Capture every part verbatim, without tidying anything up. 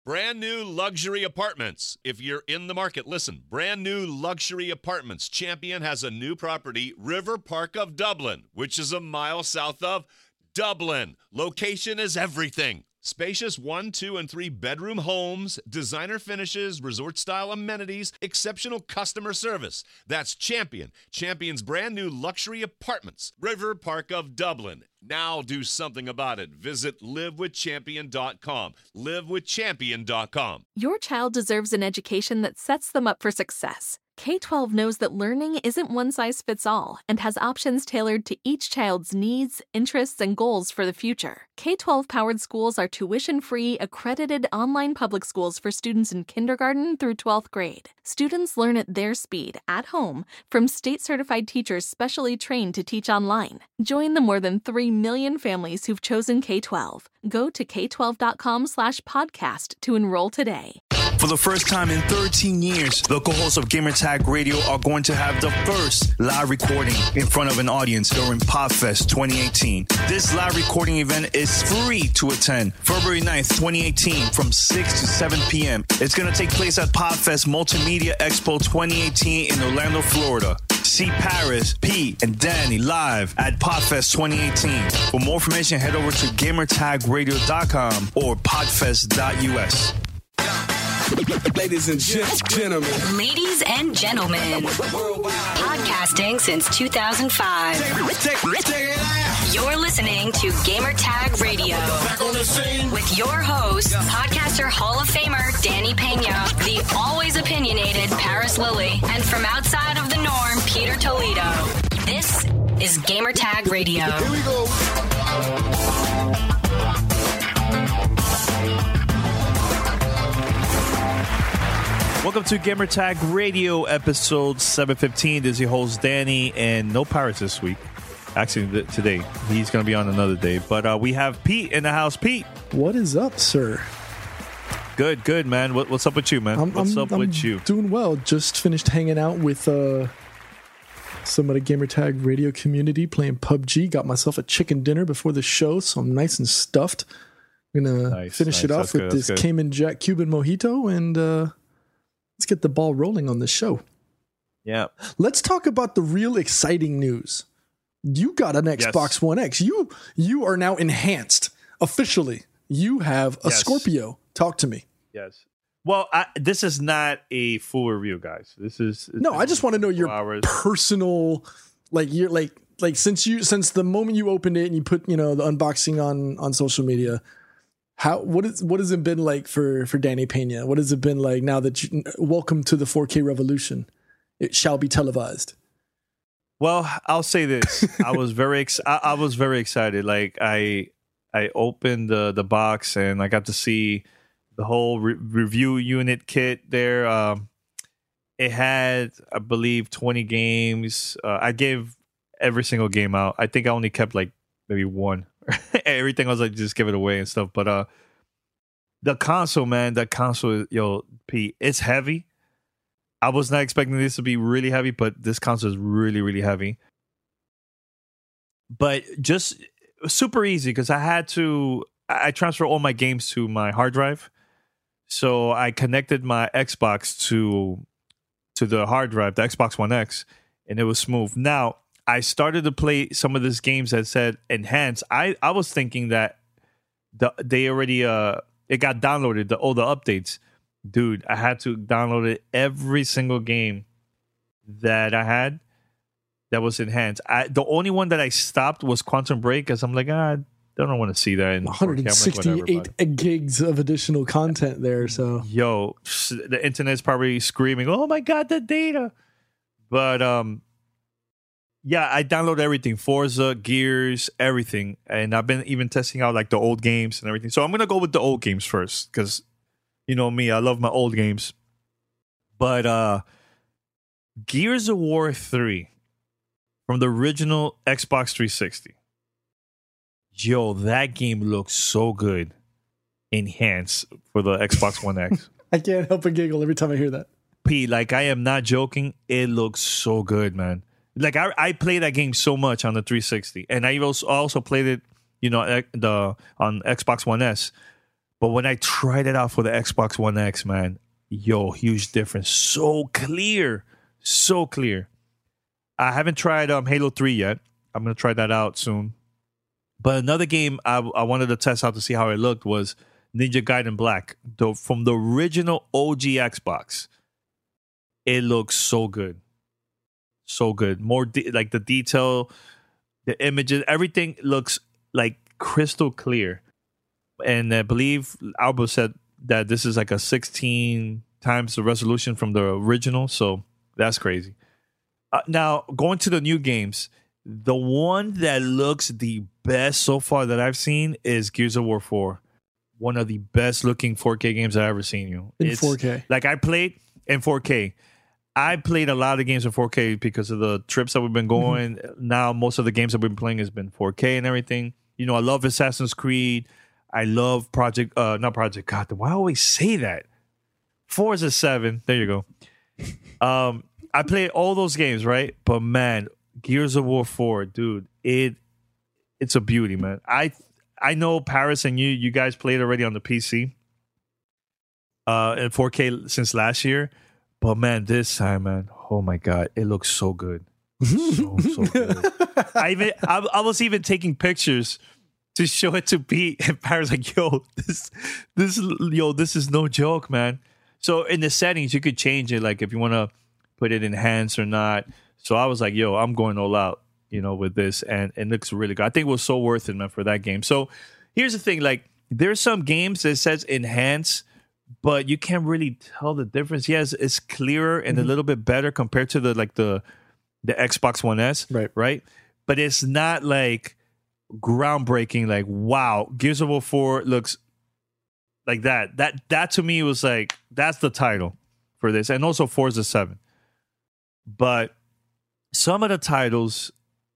Brand new luxury apartments. If you're in the market, listen. Brand new luxury apartments. Champion has a new property, River Park of Dublin, which is a mile south of Dublin. Location is everything. Spacious one, two, and three bedroom homes, designer finishes, resort-style amenities, exceptional customer service. That's Champion. Champion's brand new luxury apartments. River Park of Dublin. Now do something about it. Visit live with champion dot com. live with champion dot com. Your child deserves an education that sets them up for success. K twelve knows that learning isn't one size fits all and has options tailored to each child's needs, interests, and goals for the future. K twelve powered schools are tuition-free, accredited online public schools for students in kindergarten through twelfth grade. Students learn at their speed, at home, from state-certified teachers specially trained to teach online. Join the more than three million families who've chosen K twelve. Go to k twelve dot com slash podcast to enroll today. For the first time in thirteen years, the co-hosts of Gamertag Radio are going to have the first live recording in front of an audience during PodFest twenty eighteen. This live recording event is free to attend February ninth, twenty eighteen from six to seven p.m. It's going to take place at PodFest Multimedia Expo twenty eighteen in Orlando, Florida. See Paris, Pete, and Danny live at PodFest twenty eighteen. For more information, head over to gamertag radio dot com or podfest dot u s. Ladies and gentlemen. Ladies and gentlemen. Podcasting since two thousand five. You're listening to Gamertag Radio. With your host, podcaster Hall of Famer Danny Pena, the always opinionated Paris Lilly, and from outside of the norm, Peter Toledo. This is Gamertag Radio. Here we go. Welcome to Gamertag Radio, episode seven fifteen. This is your host, Danny, and no Pirates this week. Actually, th- today. He's going to be on another day. But uh, we have Pete in the house. Pete. What is up, sir? Good, good, man. What, what's up with you, man? I'm, what's I'm, up I'm with you? Doing well. Just finished hanging out with uh, some of the Gamertag Radio community, playing P U B G. Got myself a chicken dinner before the show, so I'm nice and stuffed. I'm going to nice, finish nice. it off That's with good, this Cayman Jack Cuban Mojito, and uh, let's get the ball rolling on the show. Yeah. Let's talk about the real exciting news. You got an Xbox yes. One X. You you are now enhanced officially. You have a yes. Scorpio. Talk to me. Yes. Well, I, this is not a full review, guys. This is no. I just want to know your hours. personal, like you're like like since you since the moment you opened it and you put you know the unboxing on on social media. How what is what has it been like for for Danny Pena? What has it been like now that you welcome to the four K revolution? It shall be televised. Well, I'll say this: I was very, ex- I, I was very excited. Like I, I opened the the box and I got to see the whole re- review unit kit there. Um, it had, I believe, twenty games. Uh, I gave every single game out. I think I only kept like maybe one. Everything else I just give it away and stuff. But uh, the console, man, that console, yo, Pete, it's heavy. I was not expecting this to be really heavy, but this console is really, really heavy. But just super easy because I had to, I transfer all my games to my hard drive. So I connected my Xbox to to the hard drive, the Xbox One X, and it was smooth. Now, I started to play some of these games that said enhance. I, I was thinking that the they already, uh it got downloaded, the all the updates. Dude, I had to download it every single game that I had that was enhanced. I, the only one that I stopped was Quantum Break because I'm like, ah, I don't want to see that. In one hundred sixty-eight like, gigs of additional content there. So, yo, the internet's probably screaming, "Oh my god, the data!" But um, yeah, I downloaded everything: Forza, Gears, everything, and I've been even testing out like the old games and everything. So I'm gonna go with the old games first because. You know me, I love my old games. But uh, Gears of War three from the original Xbox three sixty. Yo, that game looks so good. Enhanced for the Xbox One X. I can't help but giggle every time I hear that. P, like I am not joking. It looks so good, man. Like I, I play that game so much on the three sixty. And I also, also played it, you know, the on Xbox One S. But when I tried it out for the Xbox One X, man, yo, huge difference. So clear. So clear. I haven't tried um, Halo three yet. I'm going to try that out soon. But another game I, I wanted to test out to see how it looked was Ninja Gaiden Black. The, from the original O G Xbox. It looks so good. So good. More de- like the detail, the images, everything looks like crystal clear. And I believe Alba said that this is like a sixteen times the resolution from the original. So that's crazy. Uh, now, going to the new games, the one that looks the best so far that I've seen is Gears of War four. One of the best looking four K games I've ever seen. You in it's, four K. Like I played in four K. I played a lot of games in four K because of the trips that we've been going. Mm-hmm. Now, most of the games that we've been playing has been four K and everything. You know, I love Assassin's Creed. I love Project, uh, not Project Gotham. Why I always say that? Forza seven. There you go. Um, I played all those games, right? But man, Gears of War four, dude, it it's a beauty, man. I I know Paris and you, you guys played already on the P C uh, in four K since last year. But man, this time, man, oh my God, it looks so good. So, so good. I even I, I was even taking pictures to show it to Pete, and Paris like, yo, this, this, yo, this is no joke, man. So in the settings, you could change it, like if you want to put it enhanced or not. So I was like, yo, I'm going all out, you know, with this, and it looks really good. I think it was so worth it, man, for that game. So here's the thing, like there's some games that says enhance, but you can't really tell the difference. Yes, it's clearer and mm-hmm. a little bit better compared to the like the the Xbox One S, right? Right, but it's not like groundbreaking. Like wow, Gears of War four looks like that. That that to me was like that's the title for this, and also Forza seven. But some of the titles,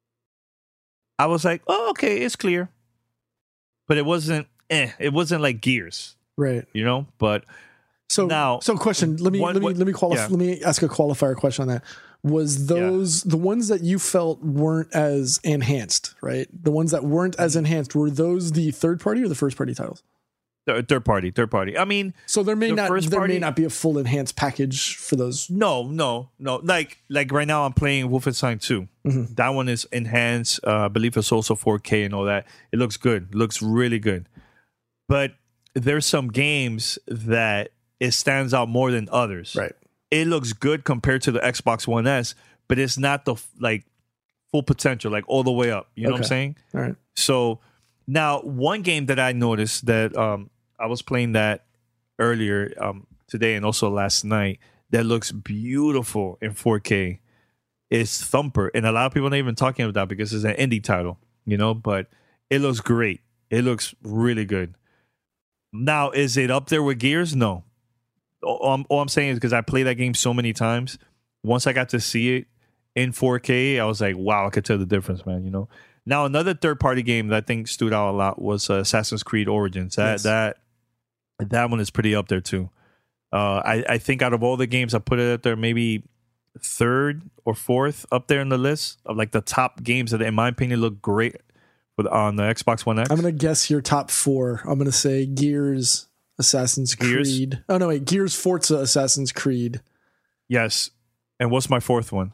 I was like, oh, okay, it's clear, but it wasn't. Eh, it wasn't like Gears. Right. You know, but so now, so question. Let me one, let me what, let me qualify. yeah. Let me ask a qualifier question on that. Was those yeah. the ones that you felt weren't as enhanced? Right, the ones that weren't as enhanced, were those the third party or the first party titles? Third party, third party. I mean, so there may the not first there party, may not be a full enhanced package for those. No, no, no. Like like right now, I'm playing Wolfenstein two. Mm-hmm. That one is enhanced. Uh, I believe it's also four K and all that. It looks good. It looks really good. But there's some games that it stands out more than others. Right. It looks good compared to the Xbox One S, but it's not the like full potential, like all the way up. You know okay. what I'm saying? All right. So now, one game that I noticed that um, I was playing that earlier um, today and also last night that looks beautiful in four K is Thumper, and a lot of people are not even talking about that because it's an indie title, you know. But it looks great. It looks really good. Now, is it up there with Gears? No. All I'm, all I'm saying is because I played that game so many times. Once I got to see it in four K, I was like, wow, I could tell the difference, man. You know. Now, another third-party game that I think stood out a lot was uh, Assassin's Creed Origins. That yes. that that one is pretty up there too. Uh, I I think out of all the games, I put it up there maybe third or fourth up there in the list of like the top games that, in my opinion, look great with on the Xbox One X. I'm gonna guess your top four. I'm gonna say Gears, Assassin's Gears? Creed. Oh no, wait, Gears, Forza, Assassin's Creed. Yes, and what's my fourth one?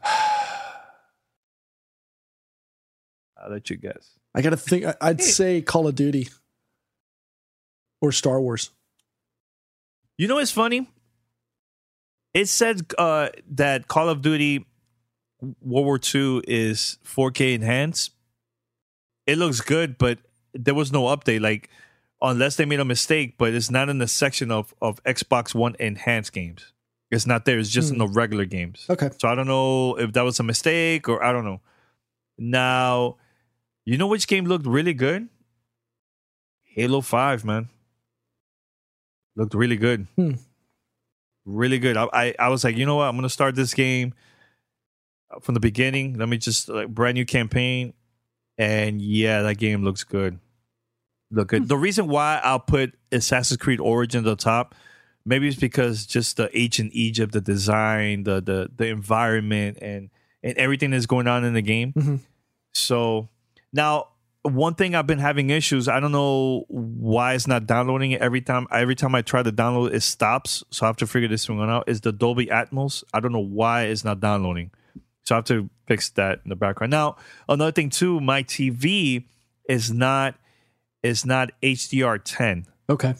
I'll let you guess. I gotta think. I'd say Call of Duty or Star Wars. You know what's funny? It said uh, that Call of Duty World War Two is four K enhanced. It looks good, but there was no update. Like, unless they made a mistake, but it's not in the section of, of Xbox One enhanced games. It's not there. It's just hmm. in the regular games. Okay. So I don't know if that was a mistake or I don't know. Now, you know which game looked really good? Halo five, man. Looked really good. Hmm. Really good. I, I I was like, you know what? I'm going to start this game from the beginning. Let me just, like, brand new campaign. And yeah, that game looks good. Look good. Hmm. The reason why I'll put Assassin's Creed Origins at the top, maybe it's because just the ancient Egypt, the design, the the the environment, and and everything that's going on in the game. Mm-hmm. So now one thing I've been having issues. I don't know why it's not downloading it every time. Every time I try to download, it stops. So I have to figure this one out. Is the Dolby Atmos? I don't know why it's not downloading. So I have to fix that in the background. Now, another thing too, my T V is not is not H D R ten. Okay.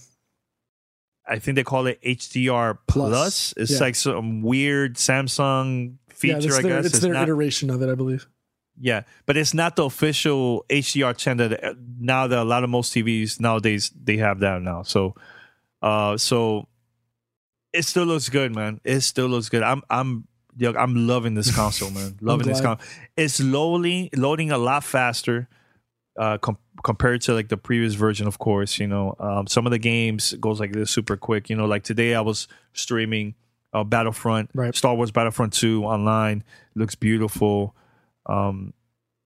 I think they call it H D R Plus. Plus. It's yeah. like some weird Samsung feature, yeah, I their, guess. It's, it's their not, iteration of it, I believe. Yeah, but it's not the official H D R ten that now that a lot of most T Vs nowadays they have that now. So, uh, so it still looks good, man. It still looks good. I'm, I'm, yo, I'm loving this console, man. Loving this console. It's loading, loading a lot faster, uh, com- compared to like the previous version. Of course, you know, um, some of the games goes like this super quick. You know, like today I was streaming uh, Battlefront, right. Star Wars Battlefront two online. It looks beautiful. Um,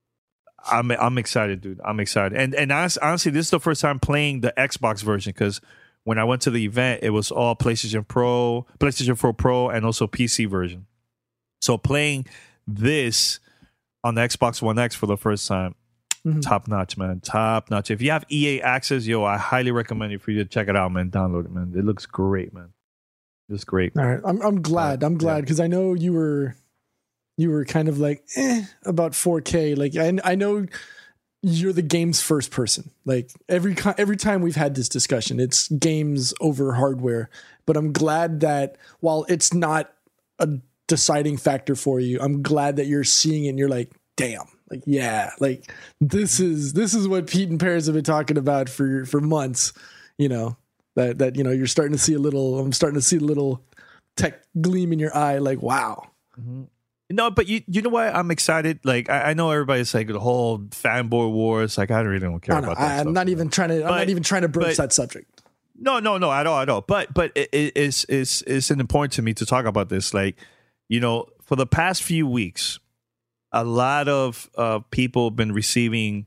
I'm I'm excited, dude. I'm excited, and and honestly, this is the first time playing the Xbox version because when I went to the event, it was all PlayStation Pro, PlayStation four Pro, and also P C version. So playing this on the Xbox One X for the first time, mm-hmm. top notch, man, top notch. If you have E A access, yo, I highly recommend it for you to check it out, man. Download it, man. It looks great, man. It's great. All right, I'm I'm glad. I'm glad because yeah. I know you were. You were kind of like eh, about four K. Like I, I know you're the game's first person. Like every every time we've had this discussion, it's games over hardware. But I'm glad that while it's not a deciding factor for you, I'm glad that you're seeing it and you're like, damn, like yeah, like this is this is what Pete and Paris have been talking about for for months. You know that that you know you're starting to see a little. I'm starting to see a little tech gleam in your eye. Like wow. Mm-hmm. No, but you you know why I'm excited? Like I, I know everybody's like the whole fanboy wars. Like I really don't care no, no, about that. I, I'm stuff, not you even know? trying to. I'm but, not even trying to broach but, that subject. No, no, no, at all, at all. But but it, it, it's it's it's important to me to talk about this. Like you know, for the past few weeks, a lot of uh, people have been receiving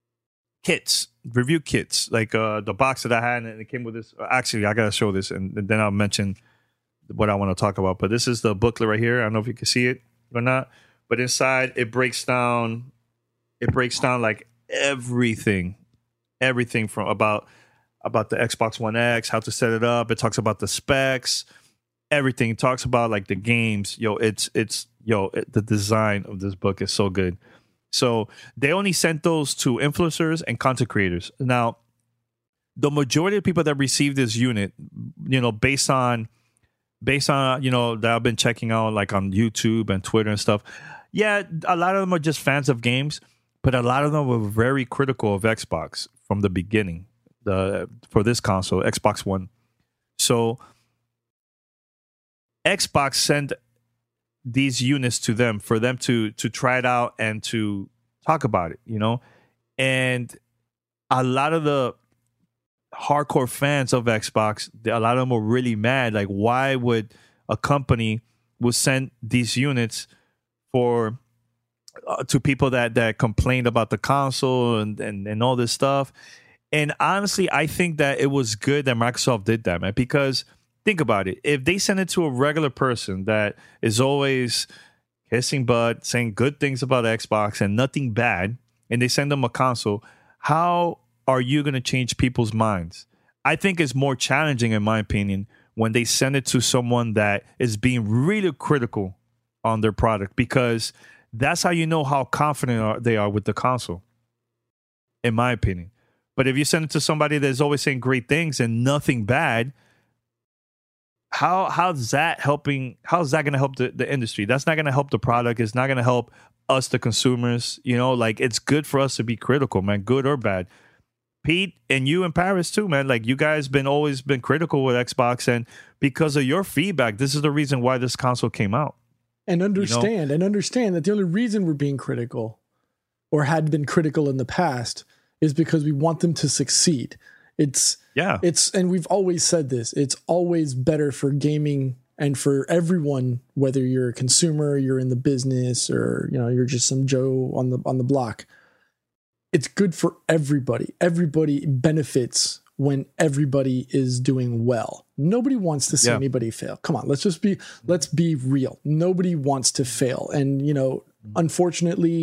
kits, review kits, like uh, the box that I had, and it came with this. Actually, I gotta show this, and, and then I'll mention what I want to talk about. But this is the booklet right here. I don't know if you can see it or not. But inside, it breaks down. It breaks down like everything, everything from about about the Xbox One X, how to set it up. It talks about the specs, everything. It talks about like the games. Yo, it's it's yo. It, the design of this book is so good. So they only sent those to influencers and content creators. Now, the majority of people that received this unit, you know, based on based on you know that I've been checking out, like on YouTube and Twitter and stuff. Yeah, a lot of them are just fans of games, but a lot of them were very critical of Xbox from the beginning. The for this console, Xbox One. So Xbox sent these units to them for them to to try it out and to talk about it, you know. And a lot of the hardcore fans of Xbox, a lot of them were really mad. Like, why would a company would send these units for uh, to people that that complained about the console and, and and all this stuff? And honestly, I think that it was good that Microsoft did that, man, because think about it. If they send it to a regular person that is always kissing butt, saying good things about Xbox and nothing bad, and they send them a console, how are you going to change people's minds? I think it's more challenging, in my opinion, when they send it to someone that is being really critical on their product, because that's how you know how confident they are with the console, in my opinion. But if you send it to somebody that's always saying great things and nothing bad, how how's that helping? How's that going to help the, the industry? That's not going to help the product. It's not going to help us, the consumers. You know, like, it's good for us to be critical, man, good or bad. Pete, and you in Paris too, man. Like, you guys been always been critical with Xbox, and because of your feedback, this is the reason why this console came out. And understand, you know? and understand that the only reason we're being critical, or had been critical in the past, is because we want them to succeed. It's yeah. It's and we've always said this. It's always better for gaming and for everyone, whether you're a consumer, you're in the business, or you know you're just some Joe on the on the block. It's good for everybody. Everybody benefits when everybody is doing well. Nobody wants to see yeah. anybody fail. Come on, let's just be let's be real. Nobody wants to fail. And you know, unfortunately,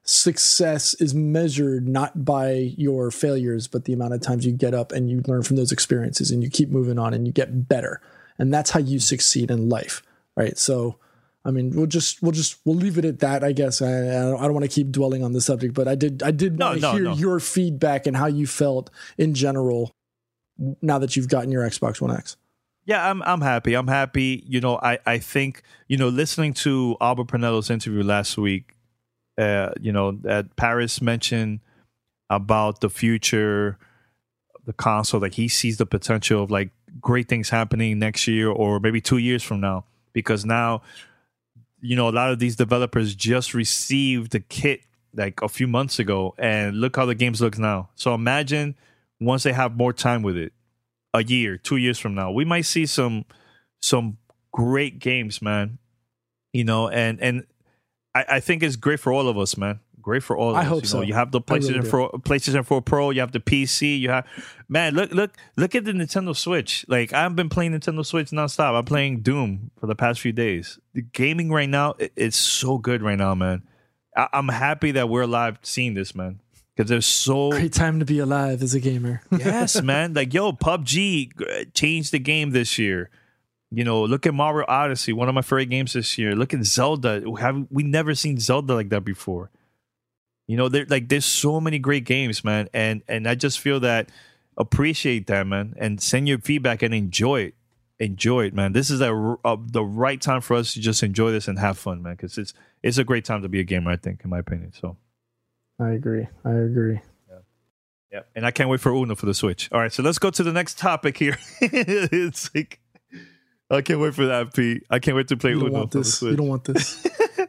success is measured not by your failures, but the amount of times you get up and you learn from those experiences and you keep moving on and you get better. And that's how you succeed in life, right? So, I mean, we'll just we'll just we'll leave it at that, I guess. I, I don't, I don't want to keep dwelling on the subject, but I did I did no, want to no, hear no. your feedback and how you felt in general now that you've gotten your Xbox One X. Yeah, I'm I'm happy. I'm happy. You know, I, I think, you know, listening to Albert Pinello's interview last week, uh, you know, that Paris mentioned about the future of the console, like he sees the potential of like great things happening next year or maybe two years from now, because now, you know, a lot of these developers just received the kit like a few months ago, and look how the games look now. So imagine once they have more time with it, a year, two years from now, we might see some some great games, man. You know, and and I, I think it's great for all of us, man. Great for all of I us. hope you so. know, you have the PlayStation really four, PlayStation four Pro, you have the P C, you have man. Look, look, look at the Nintendo Switch. Like I've been playing Nintendo Switch nonstop. I'm playing Doom for the past few days. The gaming right now, it, it's so good right now, man. I, I'm happy that we're alive seeing this, man. Because there's so Great time to be alive as a gamer. yes, man. Like yo, P U B G changed the game this year. You know, look at Mario Odyssey, one of my favorite games this year. Look at Zelda. Have we never seen Zelda like that before? You know, there like there's so many great games, man, and and I just feel that appreciate that, man, and send your feedback and enjoy it, enjoy it, man. This is a, a the right time for us to just enjoy this and have fun, man, because it's it's a great time to be a gamer, I think, in my opinion. So, I agree. I agree. yeah, yeah, and I can't wait for Uno for the Switch. All right, so let's go to the next topic here. It's like I can't wait for that, Pete. I can't wait to play You don't Uno want for the this. Switch. You don't want this.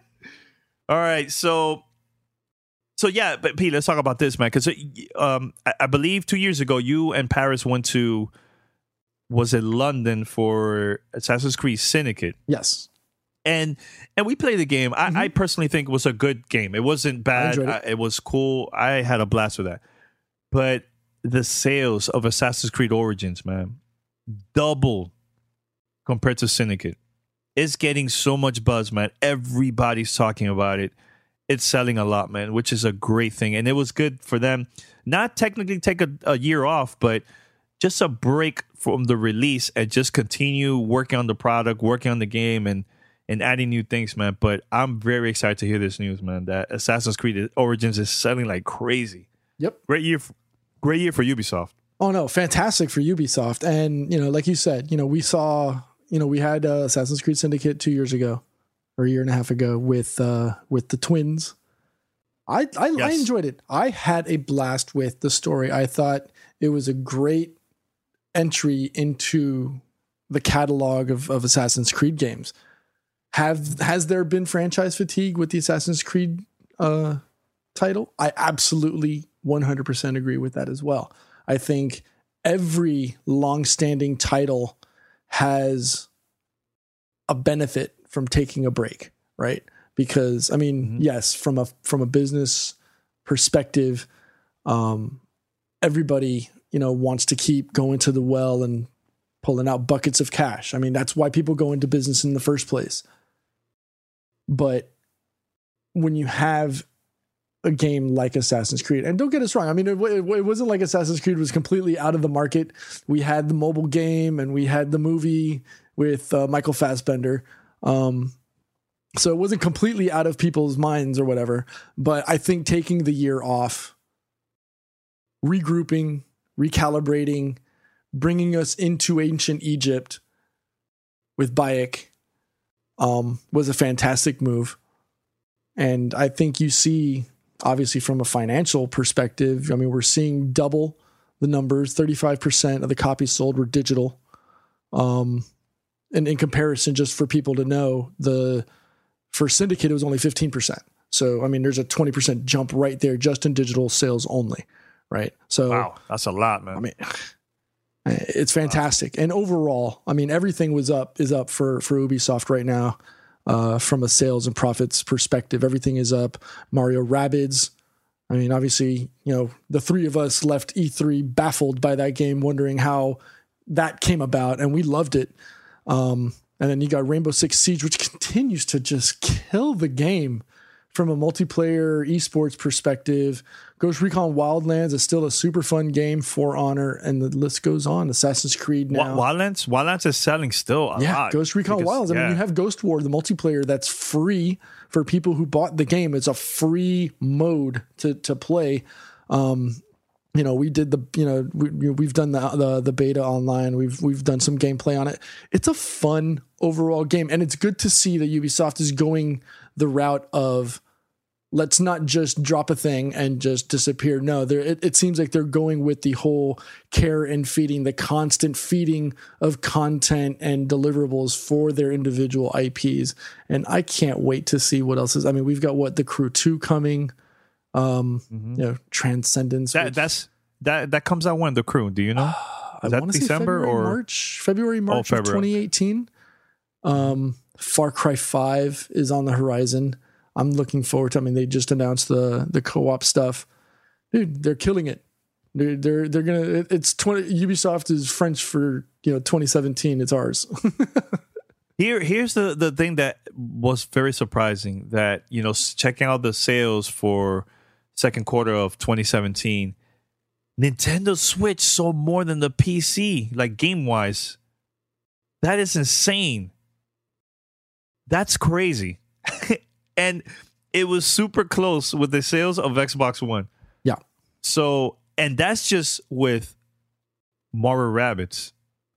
All right, so. So yeah, but Pete, let's talk about this, man. Because um, I, I believe two years ago, you and Paris went to, was it London for Assassin's Creed Syndicate? Yes. And and we played the game. I, Mm-hmm. I personally think it was a good game. It wasn't bad. enjoyed it. I, it was cool. I had a blast with that. But the sales of Assassin's Creed Origins, man, double compared to Syndicate. It's getting so much buzz, man. Everybody's talking about it. It's selling a lot, man, which is a great thing. And it was good for them. Not technically take a, a year off, but just a break from the release and just continue working on the product, working on the game, and and adding new things, man. But I'm very excited to hear this news, man, that Assassin's Creed Origins is selling like crazy. Yep. Great year, for, great year for Ubisoft. Oh no, fantastic for Ubisoft. And you know, like you said, you know, we saw, you know, we had uh, Assassin's Creed Syndicate two years ago, or a year and a half ago with uh, with the twins. I I, Yes. I enjoyed it. I had a blast with the story. I thought it was a great entry into the catalog of, of Assassin's Creed games. Have has there been franchise fatigue with the Assassin's Creed uh, title? I absolutely one hundred percent agree with that as well. I think every long-standing title has a benefit from taking a break, right? Because I mean, Mm-hmm. yes, from a from a business perspective, um, everybody, you know, wants to keep going to the well and pulling out buckets of cash. I mean, that's why people go into business in the first place. But when you have a game like Assassin's Creed, and don't get us wrong, I mean, it, it, it wasn't like Assassin's Creed was completely out of the market. We had the mobile game and we had the movie with uh, Michael Fassbender. Um, so it wasn't completely out of people's minds or whatever. But I think taking the year off, regrouping, recalibrating, bringing us into ancient Egypt with Bayek um, was a fantastic move. And I think you see, obviously from a financial perspective, I mean, we're seeing double the numbers. thirty-five percent of the copies sold were digital. Um, and in comparison, just for people to know, the for Syndicate, it was only fifteen percent. So, I mean, there's a twenty percent jump right there just in digital sales only, right? So, Wow, that's a lot, man. I mean, it's fantastic. And overall, I mean, everything was up is up for, for Ubisoft right now. Uh, from a sales and profits perspective, everything is up. Mario Rabbids. I mean, obviously, you know, the three of us left E three baffled by that game, wondering how that came about, and we loved it. Um, and then you got Rainbow Six Siege, which continues to just kill the game from a multiplayer esports perspective, Ghost Recon Wildlands is still a super fun game. For Honor, and the list goes on. Assassin's Creed now. Wildlands, Wildlands is selling still a yeah, lot. Ghost Recon because, Wildlands. I yeah. mean, you have Ghost War, the multiplayer that's free for people who bought the game. It's a free mode to to play. Um, you know, we did the, you know, we, we've done the, the the beta online. We've we've done some gameplay on it. It's a fun overall game, and it's good to see that Ubisoft is going the route of, let's not just drop a thing and just disappear. No, it, it seems like they're going with the whole care and feeding, the constant feeding of content and deliverables for their individual I Ps. And I can't wait to see what else is. I mean, we've got what, The Crew two coming, um, mm-hmm. you know, Transcendence. That, which, that's that that comes out when, The Crew? Do you know? Is that December February, or March? February, March oh, of February. twenty eighteen. Um, Far Cry five is on the horizon. I'm looking forward to. I mean, they just announced the the co-op stuff, dude. They're killing it. They're they're they're gonna. It's twenty. Ubisoft is French for, you know, twenty seventeen. It's ours. Here, here's the the thing that was very surprising. That, you know, checking out the sales for second quarter of twenty seventeen, Nintendo Switch sold more than the P C, like game wise. That is insane. That's crazy. And it was super close with the sales of Xbox One. Yeah. So, and that's just with Mario Rabbids.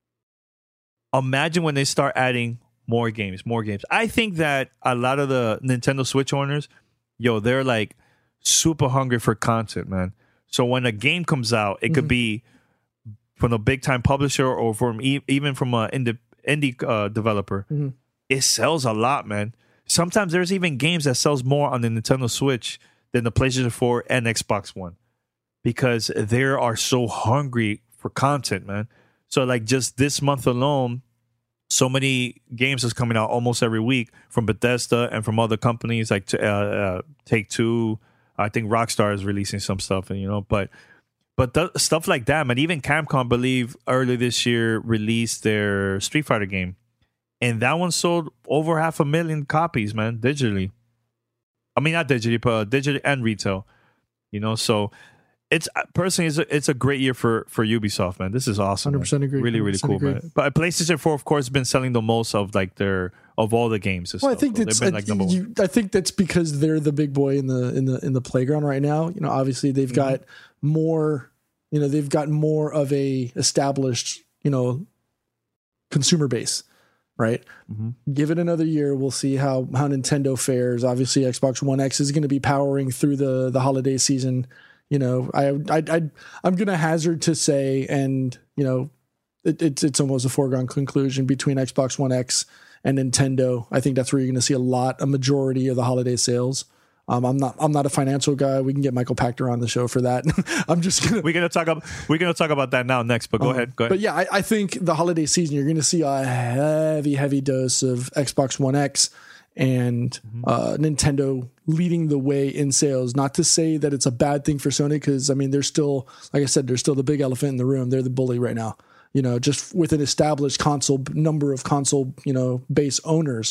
Imagine when they start adding more games, more games. I think that a lot of the Nintendo Switch owners, yo, they're like super hungry for content, man. So when a game comes out, it mm-hmm. could be from a big time publisher or from e- even from an indie, indie uh, developer. Mm-hmm. It sells a lot, man. Sometimes there's even games that sells more on the Nintendo Switch than the PlayStation four and Xbox One, because they are so hungry for content, man. So like just this month alone, so many games is coming out almost every week from Bethesda and from other companies like uh, uh, Take-Two. I think Rockstar is releasing some stuff, and you know, but but th- stuff like that, man. Even Capcom, I believe, early this year released their Street Fighter game. And that one sold over half a million copies, man, digitally. I mean, not digitally, but uh, digitally and retail. You know, so it's personally, it's a, it's a great year for, for Ubisoft, man. This is awesome. one hundred percent man. agree. Really, really cool, agree. man. But PlayStation four, of course, has been selling the most of like their of all the games. And well, stuff. I think so that's been, like, I, you, I think that's because they're the big boy in the in the in the playground right now. You know, obviously they've mm-hmm. got more. You know, they've got more of a established, you know, consumer base. Right. Mm-hmm. Give it another year. We'll see how, how Nintendo fares. Obviously, Xbox One X is going to be powering through the, the holiday season. You know, I, I, I, I'm going to hazard to say, and, you know, it, it's, it's almost a foregone conclusion between Xbox One X and Nintendo. I think that's where you're going to see a lot, a majority of the holiday sales. Um, I'm not. I'm not a financial guy. We can get Michael Pachter on the show for that. I'm just gonna. We're gonna talk about. We're gonna talk about that now next. But go um, ahead. Go ahead. But yeah, I, I think the holiday season you're going to see a heavy, heavy dose of Xbox One X and mm-hmm. uh, Nintendo leading the way in sales. Not to say that it's a bad thing for Sony, because I mean they're still, like I said, they're still the big elephant in the room. They're the bully right now. You know, just with an established console number of console, you know, base owners.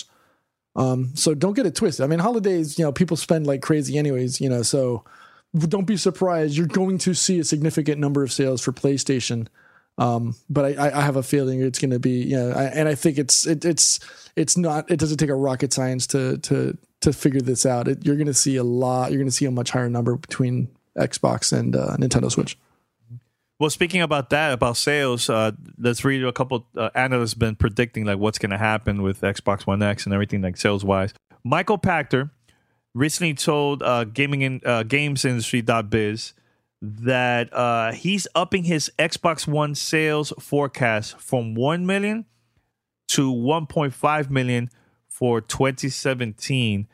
Um, so don't get it twisted. I mean, holidays, you know, people spend like crazy anyways, you know, so don't be surprised. You're going to see a significant number of sales for PlayStation. Um, but I, I have a feeling it's going to be, you know, I, and I think it's, it, it's, it's not, it doesn't take a rocket science to, to, to figure this out. It, you're going to see a lot, you're going to see a much higher number between Xbox and uh, Nintendo Switch. Well, speaking about that, about sales, uh, let's read a couple uh, analysts been predicting like what's going to happen with Xbox One X and everything like sales wise. Michael Pachter recently told uh, gaming in uh, games industry dot biz that uh, he's upping his Xbox One sales forecast from one million to one point five million for twenty seventeen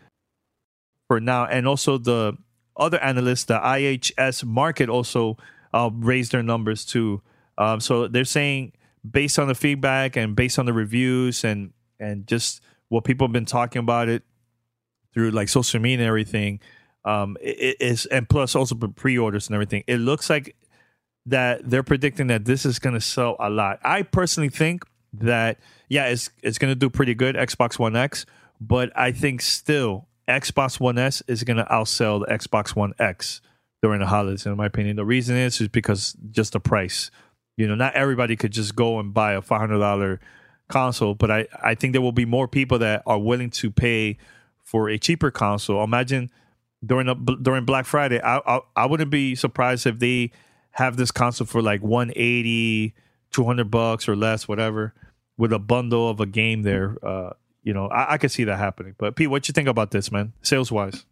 for now, and also the other analysts, the I H S Market, also Uh, raise their numbers too. Um, so they're saying, based on the feedback and based on the reviews and and just what people have been talking about it through like social media and everything, um, it is, and plus also pre-orders and everything. It looks like that they're predicting that this is going to sell a lot. I personally think that yeah, it's it's going to do pretty good, Xbox One X, but I think still Xbox One S is going to outsell the Xbox One X during the holidays, in my opinion. The reason is is because just the price. You know, not everybody could just go and buy a five hundred dollars console, but I, I think there will be more people that are willing to pay for a cheaper console. Imagine during a, during Black Friday, I, I I wouldn't be surprised if they have this console for like one eighty, two hundred bucks or less, whatever, with a bundle of a game there. Uh, you know, I, I could see that happening. But Pete, what you think about this, man? Sales wise.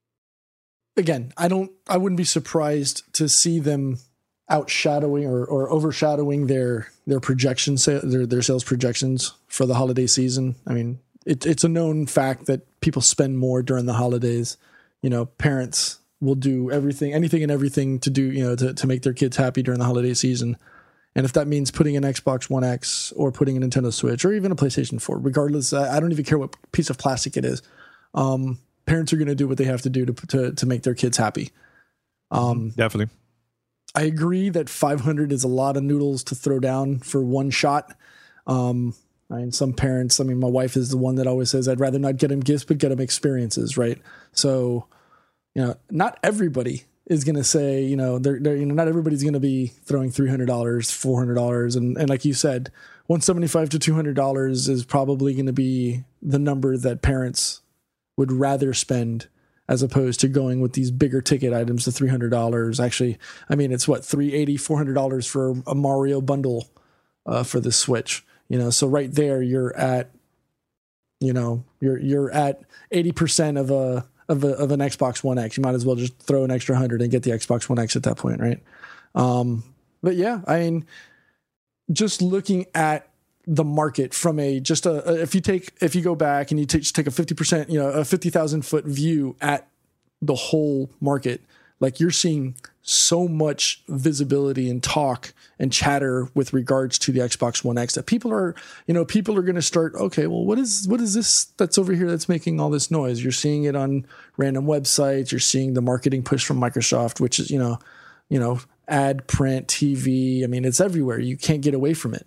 Again, I don't. I wouldn't be surprised to see them outshadowing or, or overshadowing their their projections, their their sales projections for the holiday season. I mean, it, it's a known fact that people spend more during the holidays. You know, parents will do everything, anything and everything to do, you know, to, to make their kids happy during the holiday season. And if that means putting an Xbox One X or putting a Nintendo Switch or even a PlayStation four, regardless, I, I don't even care what piece of plastic it is. Um, parents are going to do what they have to do to, to, to make their kids happy. Um, Definitely. I agree that five hundred is a lot of noodles to throw down for one shot. Um, I mean, some parents, I mean, my wife is the one that always says, I'd rather not get them gifts, but get them experiences. Right. So, you know, not everybody is going to say, you know, they're, they're, you know, not everybody's going to be throwing three hundred dollars, four hundred dollars. And, and like you said, one seventy-five to two hundred dollars is probably going to be the number that parents would rather spend as opposed to going with these bigger ticket items, the three hundred dollars. Actually, I mean, it's what, three eighty, four hundred dollars for a Mario bundle uh, for the Switch. You know, so right there, you're at, you know, you're you're at eighty percent of a of a of an Xbox One X. You might as well just throw an extra hundred and get the Xbox One X at that point, right? Um, but yeah, I mean, just looking at the market from a just a, a if you take if you go back and you take, just take a fifty percent, you know, a fifty thousand foot view at the whole market, like you're seeing so much visibility and talk and chatter with regards to the Xbox One X that people are, you know, people are going to start, okay, well, what is what is this that's over here that's making all this noise? You're seeing it on random websites. You're seeing the marketing push from Microsoft, which is, you know, you know, ad, print, T V. I mean, it's everywhere. You can't get away from it.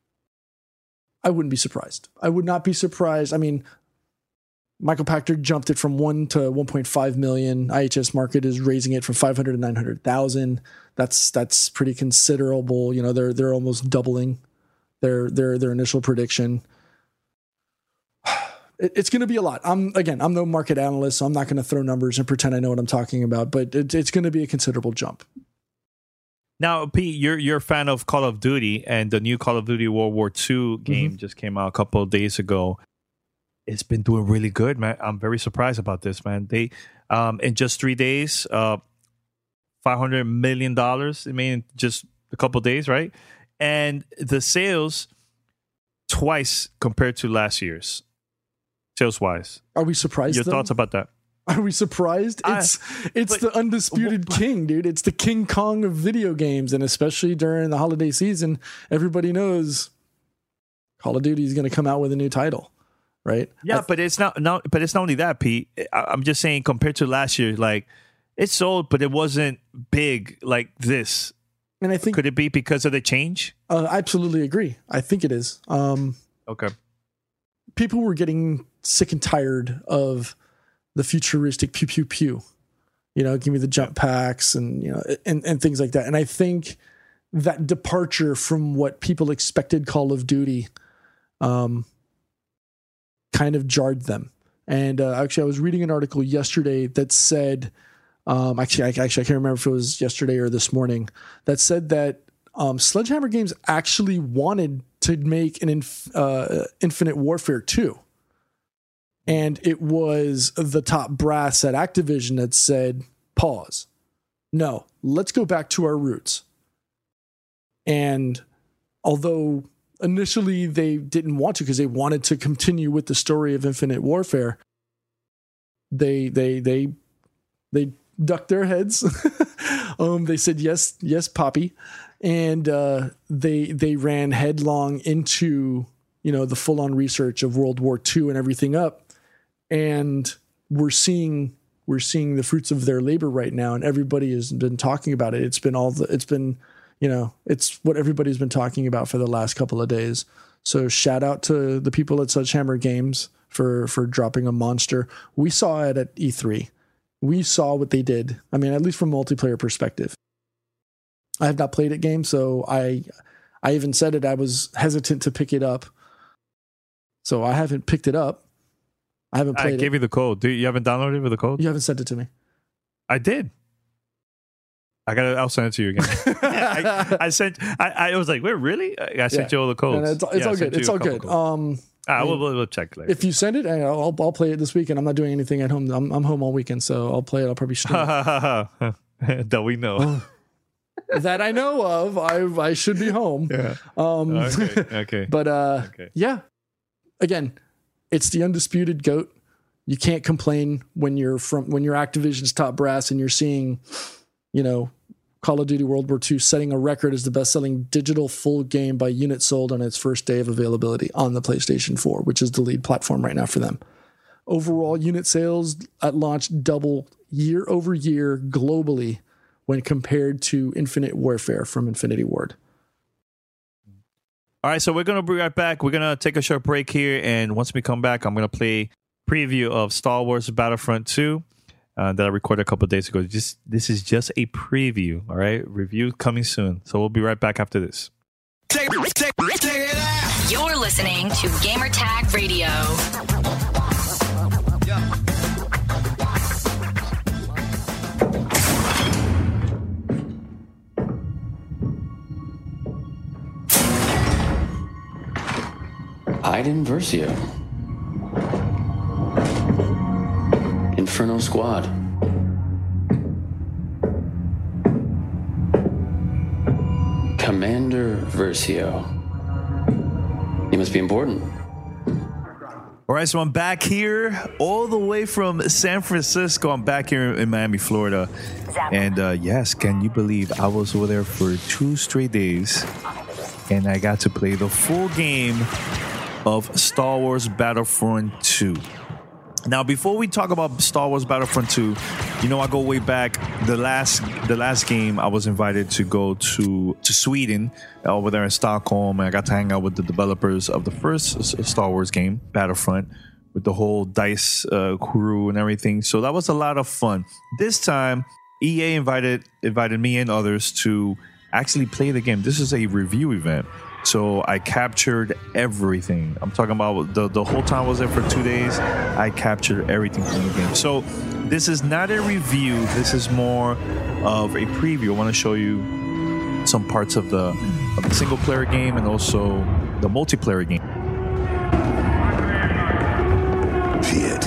I wouldn't be surprised. I would not be surprised. I mean, Michael Pachter jumped it from one to one point five million. I H S Market is raising it from five hundred to nine hundred thousand. That's that's pretty considerable. You know, they're they're almost doubling their their their initial prediction. It, it's going to be a lot. I'm again, I'm no market analyst, so I'm not going to throw numbers and pretend I know what I'm talking about. But it, it's going to be a considerable jump. Now, Pete, you're you're a fan of Call of Duty, and the new Call of Duty World War Two game mm-hmm. just came out a couple of days ago. It's been doing really good, man. I'm very surprised about this, man. They, um, in just three days, uh, five hundred million dollars. I mean, just a couple of days, right? And the sales twice compared to last year's, sales-wise. Are we surprised? Your though? thoughts about that? Are we surprised? It's I, it's but, the undisputed but, king, dude. It's the King Kong of video games, and especially during the holiday season, everybody knows Call of Duty is going to come out with a new title, right? Yeah, th- but it's not, not. But it's not only that, Pete. I, I'm just saying, compared to last year, like it sold, but it wasn't big like this. And I think could it be because of the change? Uh, I absolutely agree. I think it is. Um, okay. People were getting sick and tired of the futuristic pew pew pew, you know, give me the jump packs and, you know, and, and things like that. And I think that departure from what people expected Call of Duty, um, kind of jarred them. And, uh, actually I was reading an article yesterday that said, um, actually, I actually, I can't remember if it was yesterday or this morning, that said that, um, Sledgehammer Games actually wanted to make an inf- uh, Infinite Warfare two. And it was the top brass at Activision that said, pause. No, let's go back to our roots. And although initially they didn't want to because they wanted to continue with the story of Infinite Warfare, they they they they ducked their heads. um, they said yes, yes, Poppy, and uh, they they ran headlong into, you know, the full on research of World War Two and everything up. And we're seeing we're seeing the fruits of their labor right now, and everybody has been talking about it. It's been all the it's been, you know, it's what everybody's been talking about for the last couple of days. So shout out to the people at Sledgehammer Games for for dropping a monster. We saw it at E three. We saw what they did. I mean, at least from a multiplayer perspective. I have not played it game, so I I even said it. I was hesitant to pick it up. So I haven't picked it up. I haven't played it. I gave it. you the code. Do you, you haven't downloaded it with the code? You haven't sent it to me. I did. I got. I'll send it to you again. I, I sent. I, I was like, wait, really? I sent Yeah. you all the codes. And it's it's Yeah, I all sent good. It's you a all couple good. codes. Um, Ah, we'll, we'll, we'll check later. if you send it, I'll I'll play it this weekend. I'm not doing anything at home. I'm I'm home all weekend, so I'll play it. I'll probably stream it. that we know. that I know of. I I should be home. Yeah. Um, Okay. Okay. but uh, Okay. yeah. Again, it's the undisputed GOAT. You can't complain when you're from when you're Activision's top brass and you're seeing, you know, Call of Duty World War Two setting a record as the best-selling digital full game by units sold on its first day of availability on the PlayStation four, which is the lead platform right now for them. Overall unit sales at launch double year over year globally when compared to Infinite Warfare from Infinity Ward. All right, so we're gonna be right back. We're gonna take a short break here, and once we come back, I'm gonna play preview of Star Wars Battlefront two. Uh, that I recorded a couple of days ago. Just this is just a preview, all right? Review coming soon. So we'll be right back after this. Take, take, take it out. You're listening to Gamertag Radio. Iden Versio. Inferno Squad. Commander Versio. He must be important. All right, so I'm back here all the way from San Francisco. I'm back here in Miami, Florida. And uh, yes, can you believe I was over there for two straight days and I got to play the full game of Star Wars Battlefront two. Now, before we talk about Star Wars Battlefront two, you know, I go way back. The last the last game, I was invited to go to, to Sweden, over there in Stockholm, and I got to hang out with the developers of the first Star Wars game, Battlefront, with the whole DICE uh, crew and everything. So that was a lot of fun. This time, E A invited invited me and others to actually play the game. This is a review event. So I captured everything. I'm talking about the, the whole time I was there for two days. I captured everything from the game. So this is not a review. This is more of a preview. I want to show you some parts of the, of the single player game and also the multiplayer game. Fiat.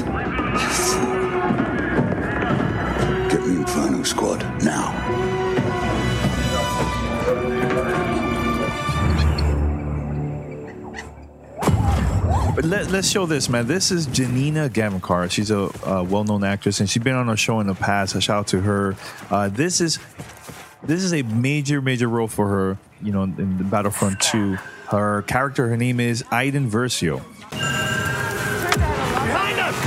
Get me Inferno Squad now. But let, let's show this, man. This is Janina Gavankar. She's a, a well-known actress, and she's been on our show in the past. A shout out to her. Uh, this is this is a major, major role for her. You know, in the Battlefront two. Her character, her name is Iden Versio. Behind us!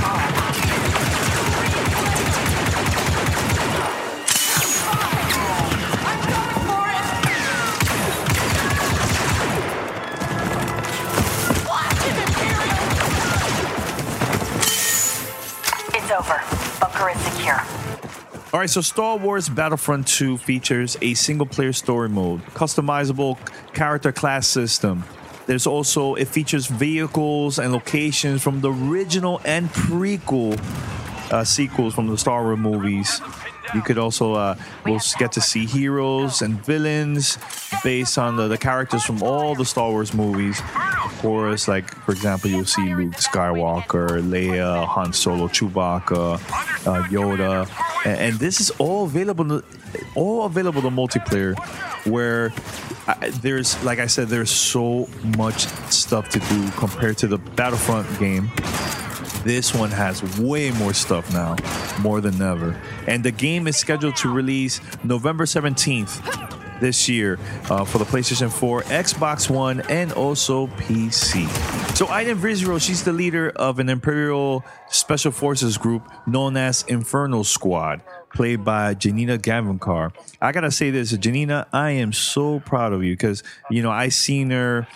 It's over. Bunker is secure. All right, so Star Wars Battlefront two features a single-player story mode, customizable character class system. There's also, it features vehicles and locations from the original and prequel uh, sequels from the Star Wars movies. You could also uh, we'll get to see heroes and villains based on the, the characters from all the Star Wars movies. Of course, like, for example, you'll see Luke Skywalker, Leia, Han Solo, Chewbacca, uh, Yoda. And, and this is all available, all available to multiplayer, where I, there's, like I said, there's so much stuff to do compared to the Battlefront game. This one has way more stuff now, more than ever. And the game is scheduled to release November seventeenth this year uh, for the PlayStation four, Xbox One, and also P C. So Iden Versio, she's the leader of an Imperial Special Forces group known as Inferno Squad, played by Janina Gavankar. I gotta say this, Janina, I am so proud of you because, you know, I seen her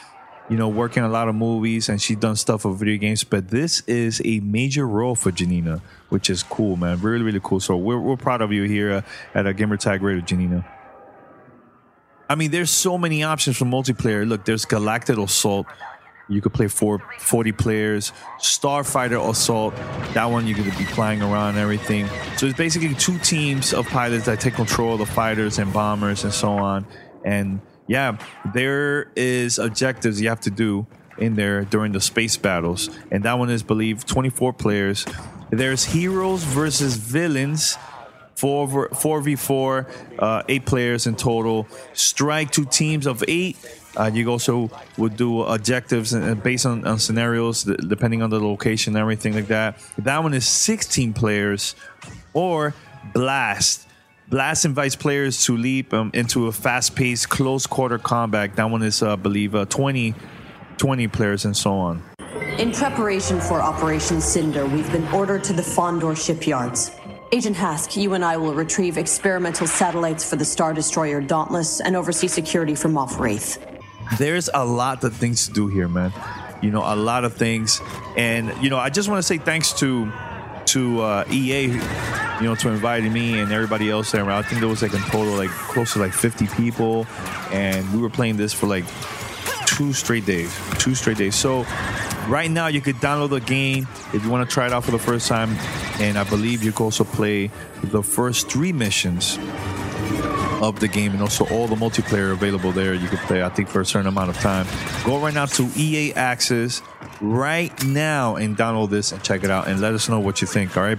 you know, working on a lot of movies, and she's done stuff with video games. But this is a major role for Janina, which is cool, man. Really, really cool. So we're we're proud of you here uh, at a Gamertag Radio, Janina. I mean, there's so many options for multiplayer. Look, there's Galactic Assault. You could play for forty players. Starfighter Assault. That one you're going to be flying around and everything. So it's basically two teams of pilots that take control of the fighters and bombers and so on. And yeah, there is objectives you have to do in there during the space battles. And that one is, believe, twenty-four players. There's heroes versus villains. Four, four v four, uh, eight players in total. Strike, two teams of eight. Uh, you also would do objectives based on, on scenarios, depending on the location and everything like that. That one is sixteen players. Or Blast. Blast invites players to leap um, into a fast-paced, close-quarter combat. That one is, I uh, believe, uh, twenty, twenty players and so on. In preparation for Operation Cinder, we've been ordered to the Fondor shipyards. Agent Hask, you and I will retrieve experimental satellites for the Star Destroyer Dauntless and oversee security for Moff Wraith. There's a lot of things to do here, man. You know, a lot of things. And, you know, I just want to say thanks to to uh, E A, you know, to inviting me and everybody else there. I think there was like in total like close to like fifty people. And we were playing this for like two straight days. Two straight days. So right now you could download the game if you want to try it out for the first time. And I believe you can also play the first three missions of the game, and also all the multiplayer available there. You can play, I think, for a certain amount of time. Go right now to E A Access right now and download this and check it out and let us know what you think. All right.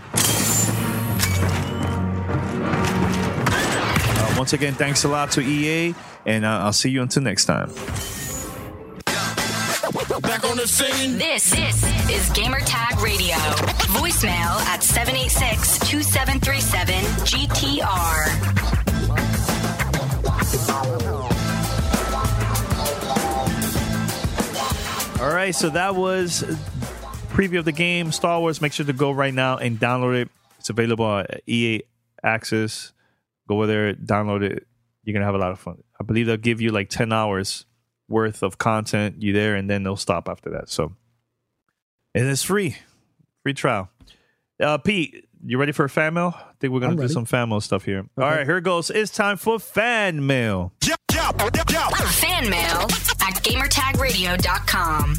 Uh, once again, thanks a lot to E A, and uh, I'll see you until next time. Back on the scene. This, this is Gamertag Radio. Voicemail at seven eight six, two seven three seven, G T R. All right, so that was a preview of the game, Star Wars. Make sure to go right now and download it. It's available at E A Access. Go over there, download it. You're going to have a lot of fun. I believe they'll give you like ten hours worth of content. You there, and then they'll stop after that. So, and it's free. Free trial. Uh, Pete, you ready for a fan mail? I think we're going to do ready. some fan mail stuff here. Okay. All right, here it goes. It's time for fan mail. Yeah, yeah, yeah, yeah. Fan mail at gamertag radio dot com.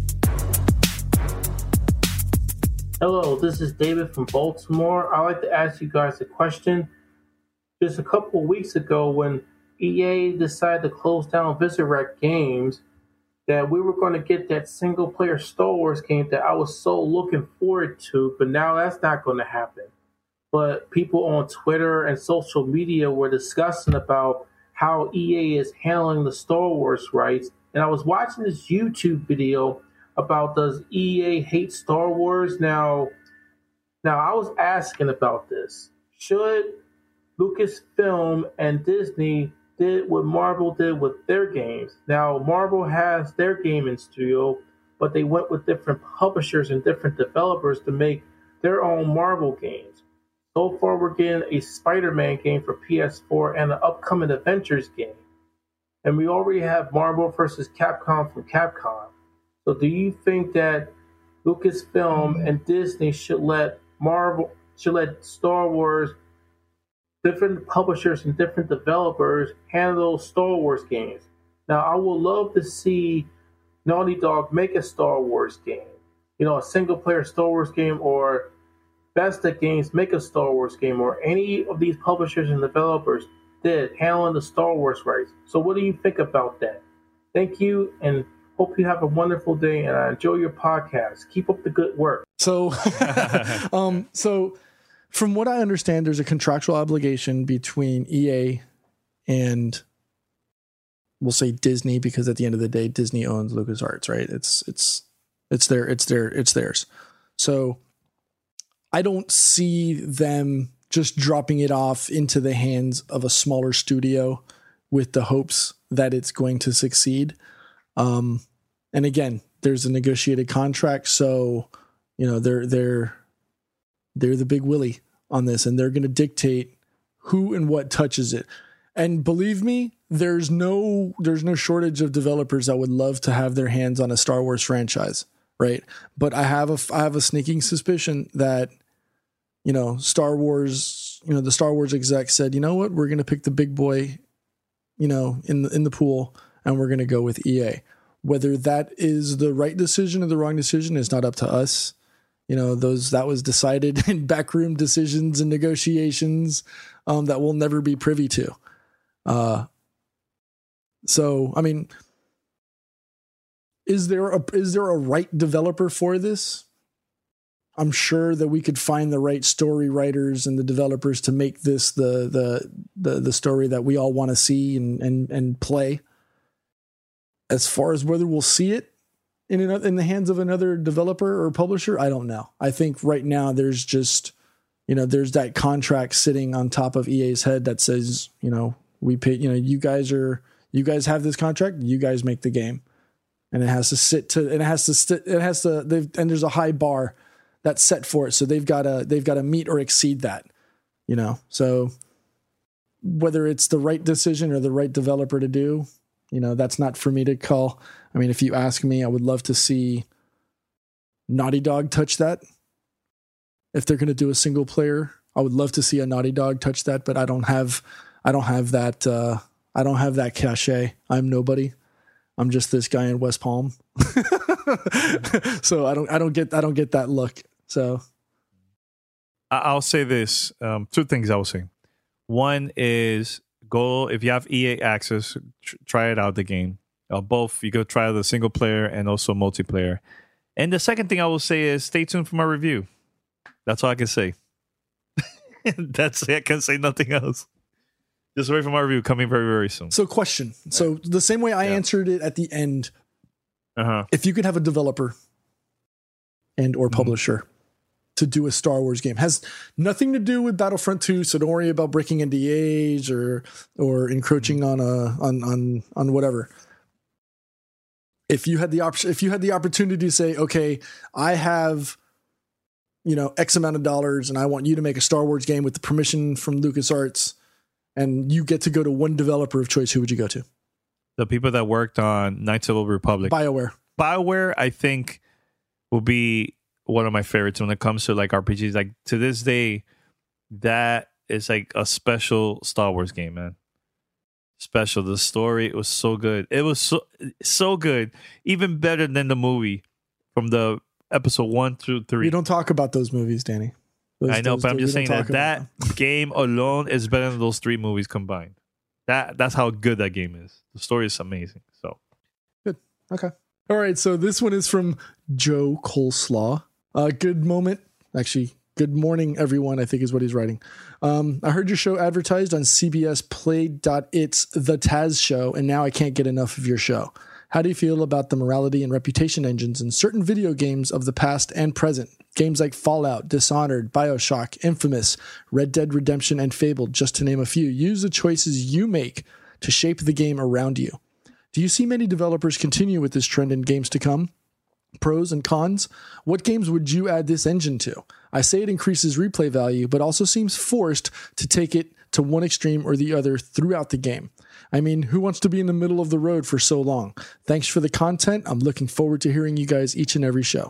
Hello, this is David from Baltimore. I'd like to ask you guys a question. Just a couple of weeks ago, when E A decided to close down Viscerect Games, that we were going to get that single-player Star Wars game that I was so looking forward to, but now that's not going to happen. But people on Twitter and social media were discussing about how E A is handling the Star Wars rights, and I was watching this YouTube video about does E A hate Star Wars? Now, now I was asking about this. Should Lucasfilm and Disney did what Marvel did with their games? Now, Marvel has their gaming studio, but they went with different publishers and different developers to make their own Marvel games. So far, we're getting a Spider-Man game for P S four and an upcoming Avengers game. And we already have Marvel versus Capcom from Capcom. So do you think that Lucasfilm and Disney should let Marvel, should let Star Wars, different publishers and different developers handle Star Wars games? Now, I would love to see Naughty Dog make a Star Wars game. You know, a single-player Star Wars game, or Bethesda Games make a Star Wars game, or any of these publishers and developers did handling the Star Wars rights. So what do you think about that? Thank you, and hope you have a wonderful day, and I enjoy your podcast. Keep up the good work. So, um, so from what I understand, there's a contractual obligation between E A and, we'll say, Disney, because at the end of the day, Disney owns LucasArts, right? It's it's it's their it's their it's theirs. So I don't see them just dropping it off into the hands of a smaller studio with the hopes that it's going to succeed. Um, and again, there's a negotiated contract, so you know they're they're they're the big willy on this, and they're going to dictate who and what touches it. And believe me, there's no there's no shortage of developers that would love to have their hands on a Star Wars franchise, right? But I have a I have a sneaking suspicion that, you know, Star Wars, you know, the Star Wars exec said, you know what, we're going to pick the big boy, you know, in the in the pool, and we're going to go with E A. Whether that is the right decision or the wrong decision is not up to us. You know, those that was decided in backroom decisions and negotiations um, that we'll never be privy to. Uh, so, I mean, is there a is there a right developer for this? I'm sure that we could find the right story writers and the developers to make this the the the, the story that we all want to see and and and play. As far as whether we'll see it in in the hands of another developer or publisher, I don't know. I think right now there's just, you know, there's that contract sitting on top of E A's head that says, you know, we pay, you know, you guys are, you guys have this contract, you guys make the game, and it has to sit to, and it has to sit, it has to, they've, and there's a high bar that's set for it, so they've got to, they've got to meet or exceed that, you know. So whether it's the right decision or the right developer to do, you know, that's not for me to call. I mean, if you ask me, I would love to see Naughty Dog touch that. If they're going to do a single player, I would love to see a Naughty Dog touch that, but I don't have, I don't have that, uh, I don't have that cachet. I'm nobody. I'm just this guy in West Palm. So I don't, I don't get, I don't get that look. So I'll say this, um, two things I will say. One is, go if you have E A access, tr- try it out the game. Uh, both you go try the single player and also multiplayer. And the second thing I will say is stay tuned for my review. That's all I can say. That's it. I can say nothing else. Just wait for my review coming very very soon. So question. So the same way I yeah. answered it at the end. Uh-huh. If you could have a developer and or publisher mm-hmm. to do a Star Wars game, has nothing to do with Battlefront two, so don't worry about breaking N D As or or encroaching on a on on on whatever. If you had the option, if you had the opportunity to say, okay, I have, you know, X amount of dollars, and I want you to make a Star Wars game with the permission from LucasArts, and you get to go to one developer of choice, who would you go to? The people that worked on Knights of the Old Republic, BioWare. BioWare, I think, will be one of my favorites when it comes to like R P Gs. Like to this day, that is like a special Star Wars game, man. Special. The story was so good. It was so so good, even better than the movie from the episode one through three. We don't talk about those movies, Danny. Those, I know, those, but I'm just saying that that game alone is better than those three movies combined. That that's how good that game is. The story is amazing. So good. Okay. All right. So this one is from Joe Coleslaw. Uh, good moment. Actually, good morning, everyone, I think is what he's writing. Um, I heard your show advertised on C B S Play.It's The Taz Show, and now I can't get enough of your show. How do you feel about the morality and reputation engines in certain video games of the past and present? Games like Fallout, Dishonored, BioShock, Infamous, Red Dead Redemption, and Fable, just to name a few. Use the choices you make to shape the game around you. Do you see many developers continue with this trend in games to come? Pros and cons? What games would you add this engine to? I say it increases replay value, but also seems forced to take it to one extreme or the other throughout the game. I mean, who wants to be in the middle of the road for so long? Thanks for the content. I'm looking forward to hearing you guys each and every show.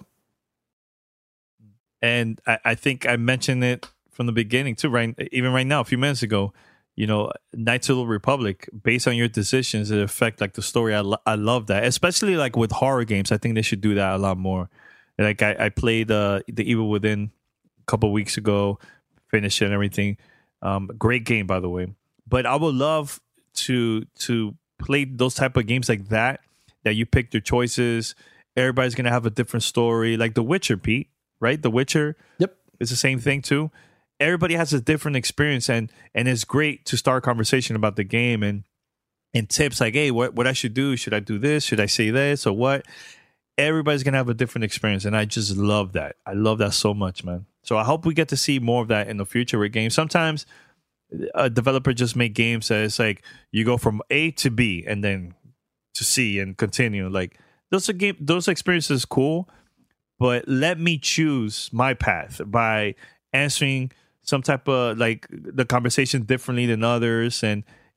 And I, I think I mentioned it from the beginning too, right? Even right now, a few minutes ago, you know, Knights of the Republic, based on your decisions, it affect like the story. I, lo- I love that, especially like with horror games. I think they should do that a lot more. Like I, I played uh, The Evil Within a couple weeks ago, finished it and everything. Um, great game, by the way. But I would love to to play those type of games like that, that you pick your choices. Everybody's going to have a different story. Like The Witcher, Pete, right? The Witcher. Yep. It's the same thing too. Everybody has a different experience, and and it's great to start a conversation about the game and and tips like, hey, what, what I should do? Should I do this? Should I say this or what? Everybody's going to have a different experience, and I just love that. I love that so much, man. So I hope we get to see more of that in the future with games. Sometimes a developer just make games that it's like you go from A to B and then to C and continue. Like those are game, those experiences cool, but let me choose my path by answering some type of like the conversation differently than others, and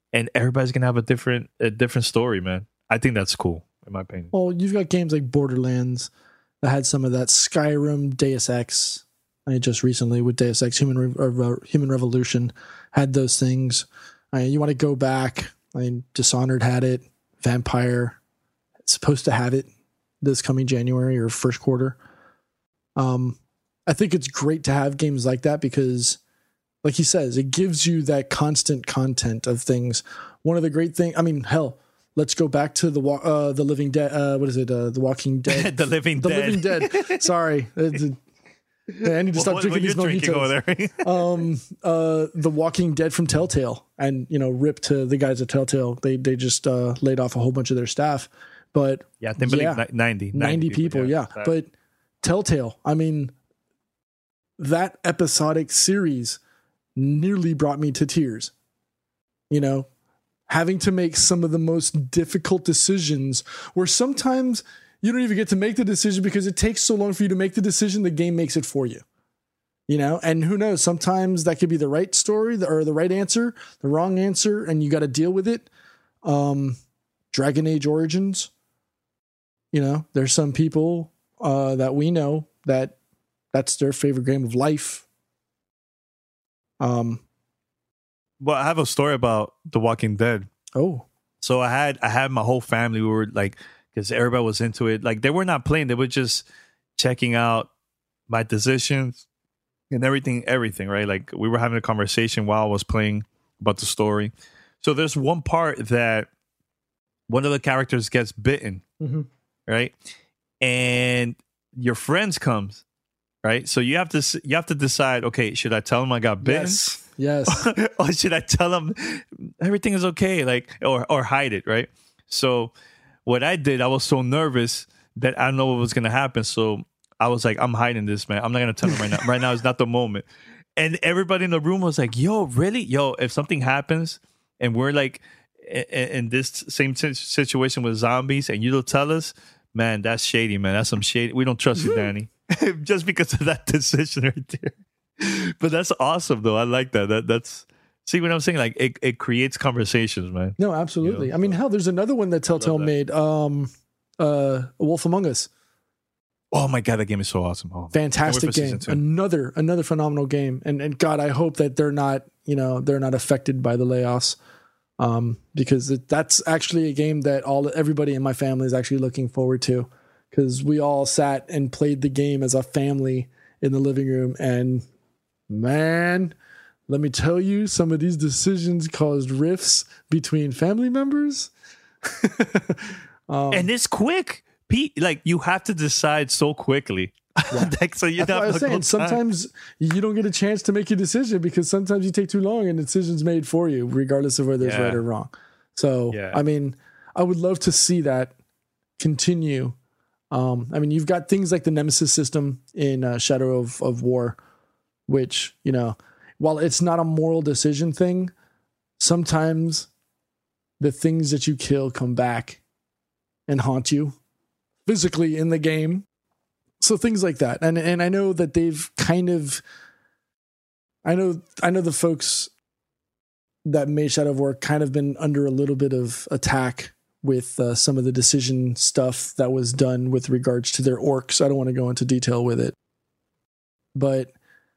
and everybody's gonna have a different a different story, man. I think that's cool, in my opinion. Well, you've got games like Borderlands that had some of that. Skyrim, Deus Ex. I mean, just recently with Deus Ex, Human Re- Re- Human Revolution had those things. I mean, you want to go back. I mean, Dishonored had it. Vampire is supposed to have it this coming January or first quarter. Um, I think it's great to have games like that because, like he says, it gives you that constant content of things. One of the great things, I mean, hell, let's go back to the uh, the Living Dead. Uh, what is it? Uh, the Walking Dead. the Living the Dead. Living Dead. Sorry. I need to stop what, drinking what these drinking over mojitos. there? um, uh, the Walking Dead from Telltale, and you know, rip to the guys at Telltale. They they just uh, laid off a whole bunch of their staff, but yeah, I think yeah, ninety, ninety, ninety people, yeah. yeah. But Telltale, I mean, that episodic series nearly brought me to tears. You know, having to make some of the most difficult decisions, where sometimes you don't even get to make the decision because it takes so long for you to make the decision. The game makes it for you, you know, and who knows, sometimes that could be the right story or the right answer, the wrong answer, and you got to deal with it. Um, Dragon Age Origins, you know, there's some people uh, that we know that that's their favorite game of life. Um, well, I have a story about The Walking Dead. Oh, so I had, I had my whole family. We were like, because everybody was into it. Like, they were not playing. They were just checking out my decisions and everything, everything, right? Like, we were having a conversation while I was playing about the story. So there's one part that one of the characters gets bitten, mm-hmm. right? And your friends comes, right? So you have to you have to decide, okay, should I tell him I got bitten? Yes. Yes. Or should I tell him everything is okay? Like, or or hide it, right? So what I did, I was so nervous that I don't know what was going to happen. So I was like, I'm hiding this, man. I'm not going to tell him right now. Right now is not the moment. And everybody in the room was like, yo, really? Yo, if something happens and we're like in, in this same situation with zombies and you don't tell us, man, that's shady, man. That's some shady. We don't trust you, Danny. Just because of that decision right there. But that's awesome, though. I like that. That That's... See what I'm saying? Like, it, it creates conversations, man. No, absolutely. You know, I mean, hell, there's another one that Telltale that. made, um, uh, A Wolf Among Us. Oh my God, that game is so awesome. Oh, fantastic game. Another another phenomenal game. And and God, I hope that they're not, you know, they're not affected by the layoffs. Um, because it, that's actually a game that all everybody in my family is actually looking forward to. Because we all sat and played the game as a family in the living room, and man, let me tell you, some of these decisions caused rifts between family members. um, and it's quick. Pete, like, you have to decide so quickly. Yeah. Like, so you That's what I was saying. Sometimes you don't get a chance to make your decision because sometimes you take too long and the decision's made for you, regardless of whether it's yeah. right or wrong. So, yeah. I mean, I would love to see that continue. Um, I mean, you've got things like the Nemesis system in uh, Shadow of, of War, which, you know, while it's not a moral decision thing, sometimes the things that you kill come back and haunt you physically in the game. So things like that. And and I know that they've kind of I know I know the folks that made Shadow of War kind of been under a little bit of attack with uh, some of the decision stuff that was done with regards to their orcs. I don't want to go into detail with it. But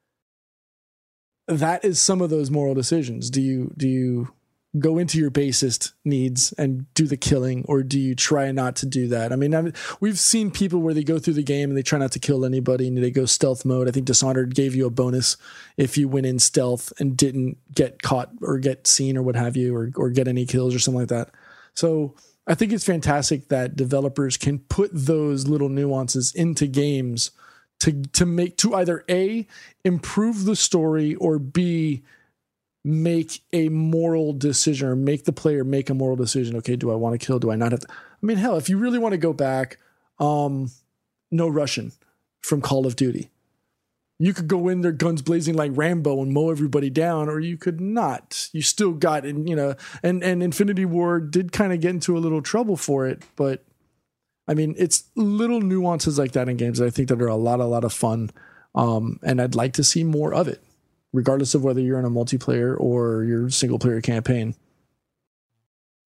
that is some of those moral decisions. Do you do you go into your basest needs and do the killing, or do you try not to do that? I mean, I've, we've seen people where they go through the game and they try not to kill anybody and they go stealth mode. I think Dishonored gave you a bonus if you went in stealth and didn't get caught or get seen or what have you, or or get any kills or something like that. So I think it's fantastic that developers can put those little nuances into games to to make to either A, improve the story, or B, make a moral decision, or make the player make a moral decision. Okay, do I want to kill? Do I not have to? I mean, hell, if you really want to go back, um, no Russian from Call of Duty. You could go in there guns blazing like Rambo and mow everybody down, or you could not. You still got, and you know, and, and Infinity War did kind of get into a little trouble for it, but I mean, it's little nuances like that in games that I think that are a lot, a lot of fun. Um, and I'd like to see more of it, regardless of whether you're in a multiplayer or your single player campaign.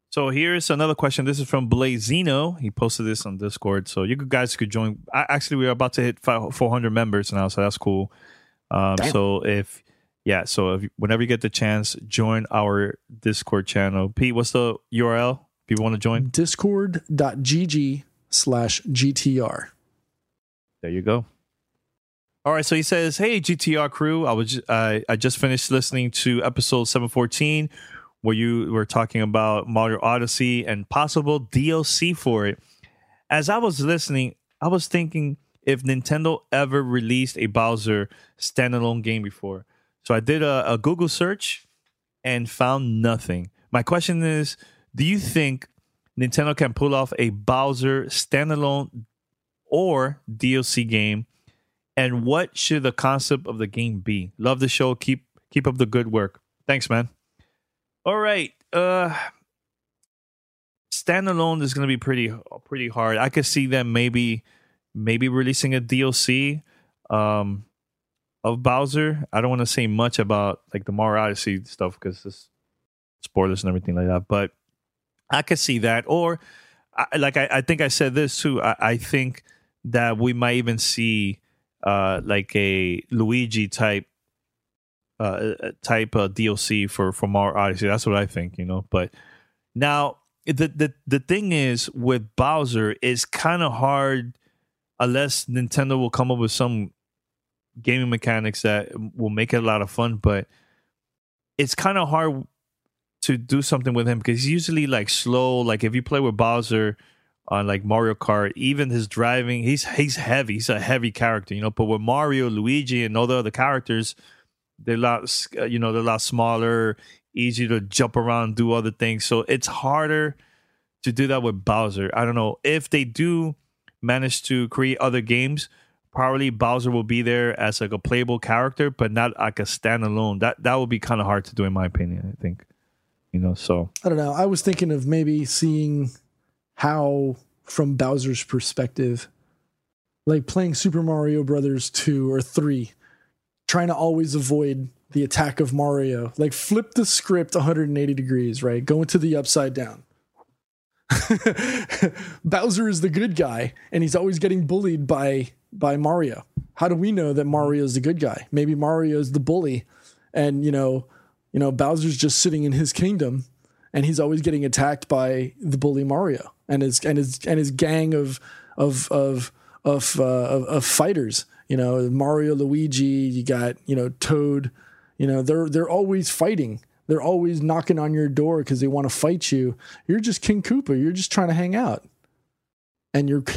So here's another question. This is from Blazino. He posted this on Discord. So you guys could join. I, actually, we're about to hit four hundred members now, so that's cool. Um, so if, yeah, so if whenever you get the chance, join our Discord channel. Pete, what's the U R L if you want to join? Discord.gg slash GTR. There you go. All right, so he says, "Hey, G T R crew, I was I I just finished listening to episode seven fourteen, where you were talking about Mario Odyssey and possible D L C for it. As I was listening, I was thinking if Nintendo ever released a Bowser standalone game before. So I did a, a Google search and found nothing. My question is, do you think Nintendo can pull off a Bowser standalone or D L C game? And what should the concept of the game be? Love the show. Keep keep up the good work. Thanks, man." All right. Uh, standalone is going to be pretty pretty hard. I could see them maybe maybe releasing a D L C um, of Bowser. I don't want to say much about like the Mario Odyssey stuff because it's spoilers and everything like that. But I could see that. Or I, like I, I think I said this too. I, I think that we might even see uh, like a Luigi type. Uh, type uh, D L C for for Mario Odyssey. That's what I think, you know. But now the the the thing is with Bowser, it's kind of hard unless Nintendo will come up with some gaming mechanics that will make it a lot of fun. But it's kind of hard to do something with him because he's usually like slow. Like if you play with Bowser on like Mario Kart, even his driving, he's he's heavy. He's a heavy character, you know. But with Mario, Luigi, and all the other characters, they're a lot, you know, they're a lot smaller, easy to jump around, do other things. So it's harder to do that with Bowser. I don't know if they do manage to create other games. Probably Bowser will be there as like a playable character, but not like a standalone. That that would be kind of hard to do, in my opinion. I think, you know. So I don't know. I was thinking of maybe seeing how, from Bowser's perspective, like playing Super Mario Brothers two or three. Trying to always avoid the attack of Mario. Like flip the script one hundred eighty degrees, right? Go into the upside down. Bowser is the good guy, and he's always getting bullied by by Mario. How do we know that Mario is the good guy? Maybe Mario is the bully, and you know, you know, Bowser's just sitting in his kingdom, and he's always getting attacked by the bully Mario and his and his and his gang of of of of uh, of, of fighters. You know, Mario, Luigi, you got, you know, Toad, you know, they're they're always fighting. They're always knocking on your door because they want to fight you. You're just King Koopa. You're just trying to hang out. And you're...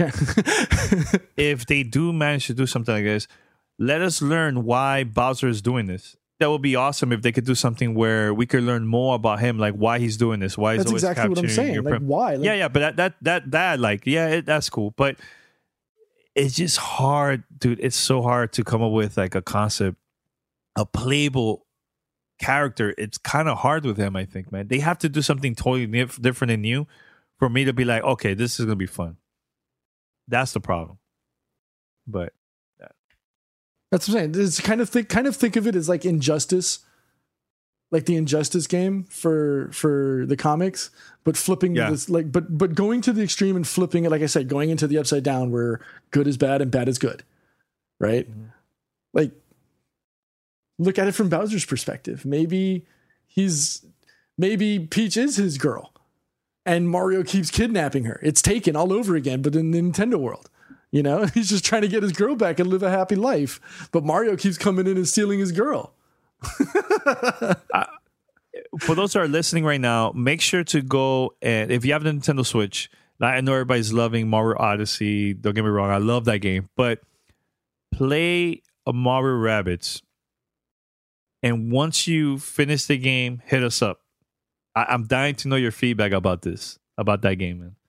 If they do manage to do something like this, let us learn why Bowser is doing this. That would be awesome if they could do something where we could learn more about him, like why he's doing this, why he's that's always exactly what I'm saying. Your like, prim- why? Like, yeah, yeah, but that, that, that, that like, yeah, it, that's cool. But it's just hard, dude. It's so hard to come up with like a concept, a playable character. It's kind of hard with him, I think, man. They have to do something totally different and new for me to be like, okay, this is gonna be fun. That's the problem. But that. That's what I'm saying. It's kind of think, kind of think of it as like Injustice, like the Injustice game for for the comics, but flipping yeah. this like but but going to the extreme and flipping it, like I said, going into the upside down where good is bad and bad is good, right? Mm-hmm. Like, look at it from Bowser's perspective. Maybe he's maybe Peach is his girl, and Mario keeps kidnapping her. It's Taken all over again, but in the Nintendo world. You know, he's just trying to get his girl back and live a happy life, but Mario keeps coming in and stealing his girl. uh, for those who are listening right now, make sure to go and if you have the Nintendo Switch, I know everybody's loving Mario Odyssey. Don't get me wrong, I love that game, but play a Mario Rabbids, and once you finish the game, hit us up. I- I'm dying to know your feedback about this, about that game, man.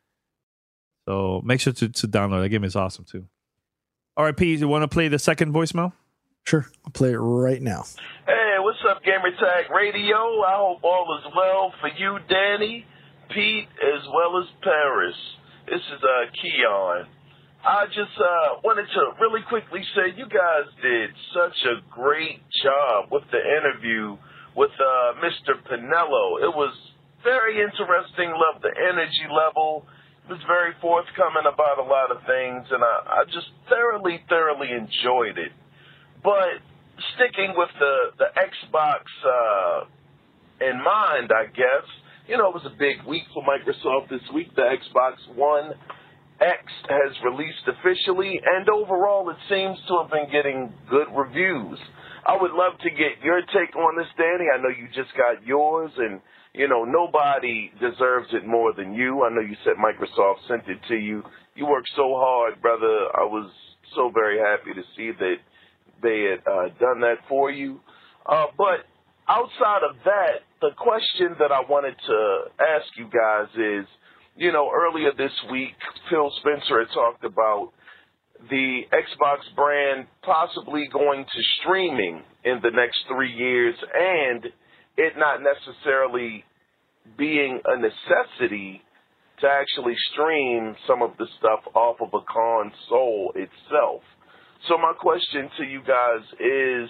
So make sure to, to download. That game is awesome too. All right, P, you want to play the second voicemail? Sure, I'll play it right now. Hey, what's up, Gamertag Radio? I hope all is well for you, Danny, Pete, as well as Paris. This is uh, Keon. I just uh, wanted to really quickly say you guys did such a great job with the interview with uh, Mister Pinello. It was very interesting. Loved the energy level. Was very forthcoming about a lot of things, and I, I just thoroughly, thoroughly enjoyed it. But sticking with the, the Xbox uh, in mind, I guess, you know, it was a big week for Microsoft this week. The Xbox One X has released officially, and overall it seems to have been getting good reviews. I would love to get your take on this, Danny. I know you just got yours, and you know, nobody deserves it more than you. I know you said Microsoft sent it to you. You worked so hard, brother. I was so very happy to see that they had uh, done that for you. Uh, but outside of that, the question that I wanted to ask you guys is, you know, earlier this week, Phil Spencer had talked about the Xbox brand possibly going to streaming in the next three years and it not necessarily being a necessity to actually stream some of the stuff off of a console itself. So my question to you guys is,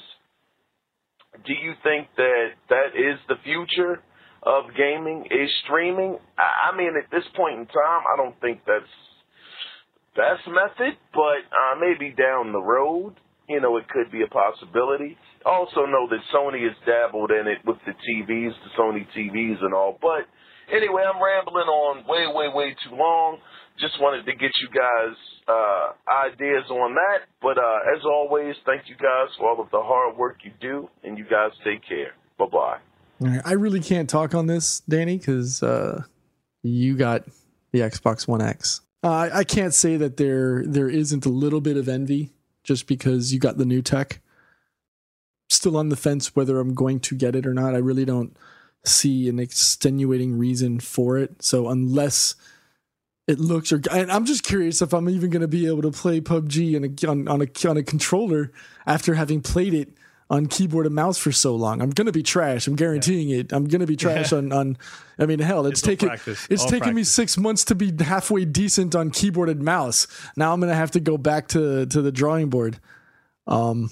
do you think that that is the future of gaming, is streaming? I mean, at this point in time, I don't think that's best method, but uh, maybe down the road, you know, it could be a possibility. Also know that Sony has dabbled in it with the T Vs, the Sony T Vs and all. But anyway, I'm rambling on way, way, way too long. Just wanted to get you guys uh, ideas on that. But uh, as always, thank you guys for all of the hard work you do, and you guys take care. Bye-bye. All right, I really can't talk on this, Danny, because uh, you got the Xbox One X. Uh, I can't say that there there isn't a little bit of envy just because you got the new tech. Still on the fence whether I'm going to get it or not. I really don't see an extenuating reason for it. So unless it looks, or and I'm just curious if I'm even going to be able to play P U B G on a, on, on a on a controller after having played it on keyboard and mouse for so long. I'm going to be trash. I'm guaranteeing yeah. it. I'm going to be trash on, on, I mean, hell, it's, it's taken, it's taken practice. me six months to be halfway decent on keyboard and mouse. Now I'm going to have to go back to, to the drawing board. Um,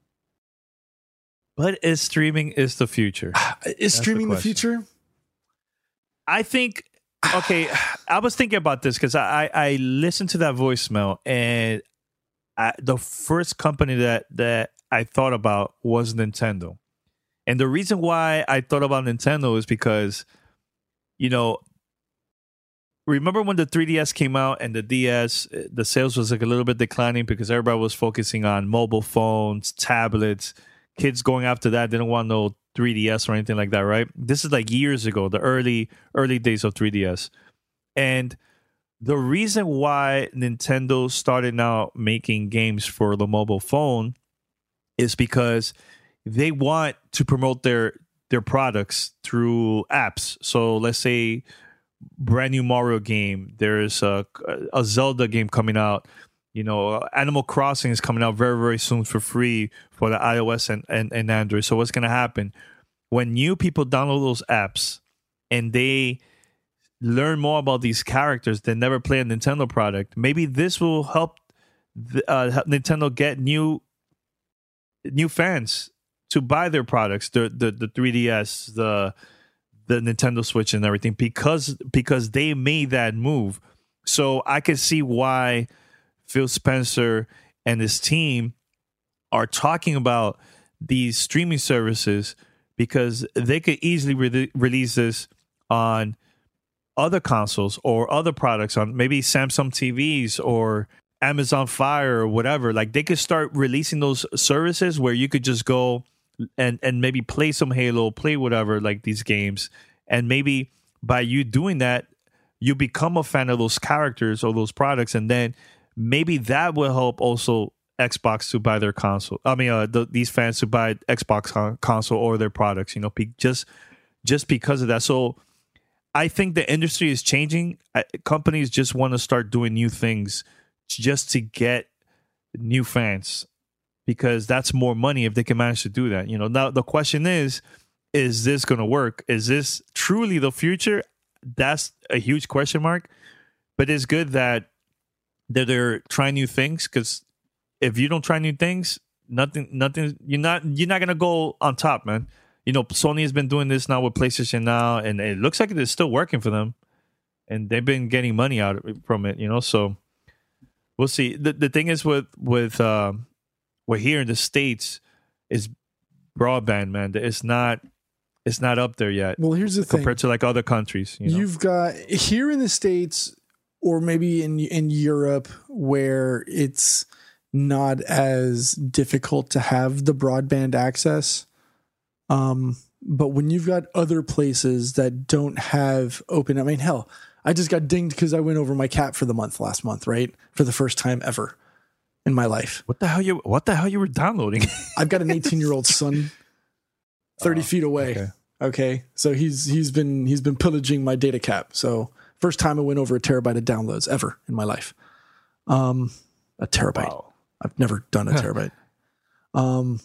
But is streaming is the future? Is That's streaming the, the future? I think, okay, I was thinking about this because I, I listened to that voicemail, and I, the first company that, that I thought about was Nintendo. And the reason why I thought about Nintendo is because, you know, remember when the three D S came out and the D S, the sales was like a little bit declining because everybody was focusing on mobile phones, tablets. Kids going after that didn't want no three D S or anything like that, right? This is like years ago, the early early days of three D S. And the reason why Nintendo started now making games for the mobile phone is because they want to promote their their products through apps. So let's say brand new Mario game, there's a, a Zelda game coming out. You know, Animal Crossing is coming out very, very soon for free for the iOS and, and, and Android. So what's going to happen? When new people download those apps and they learn more about these characters that never play a Nintendo product, maybe this will help, the, uh, help Nintendo get new new fans to buy their products, the the, the three D S, the the Nintendo Switch and everything, because because they made that move. So I can see why Phil Spencer and his team are talking about these streaming services, because they could easily re- release this on other consoles or other products, on maybe Samsung T Vs or Amazon Fire or whatever. Like, they could start releasing those services where you could just go and, and maybe play some Halo, play whatever, like these games. And maybe by you doing that, you become a fan of those characters or those products, and then maybe that will help also Xbox to buy their console. I mean, uh, the, these fans to buy Xbox con- console or their products, you know, be, just just because of that. So I think the industry is changing. I, companies just want to start doing new things just to get new fans, because that's more money if they can manage to do that. You know, now the question is, is this going to work? Is this truly the future? That's a huge question mark. But it's good that that they're trying new things, because if you don't try new things, nothing, nothing, you're not, you're not gonna go on top, man. you know, Sony has been doing this now with PlayStation Now, and it looks like it's still working for them, and they've been getting money out from it, you know. So we'll see. The the thing is with with uh, we're here in the States is broadband, man. It's not it's not up there yet. Well, here's the compared thing compared to like other countries. You know? You've got here in the States, or maybe in in Europe, where it's not as difficult to have the broadband access. Um, but when you've got other places that don't have open, I mean, hell, I just got dinged because I went over my cap for the month last month, right? For the first time ever in my life. What the hell you? What the hell you were downloading? I've got an eighteen-year-old son, thirty oh, feet away. Okay. okay, so he's he's been he's been pillaging my data cap. So first time I went over a terabyte of downloads ever in my life. Um, a terabyte. Wow. I've never done a terabyte. um,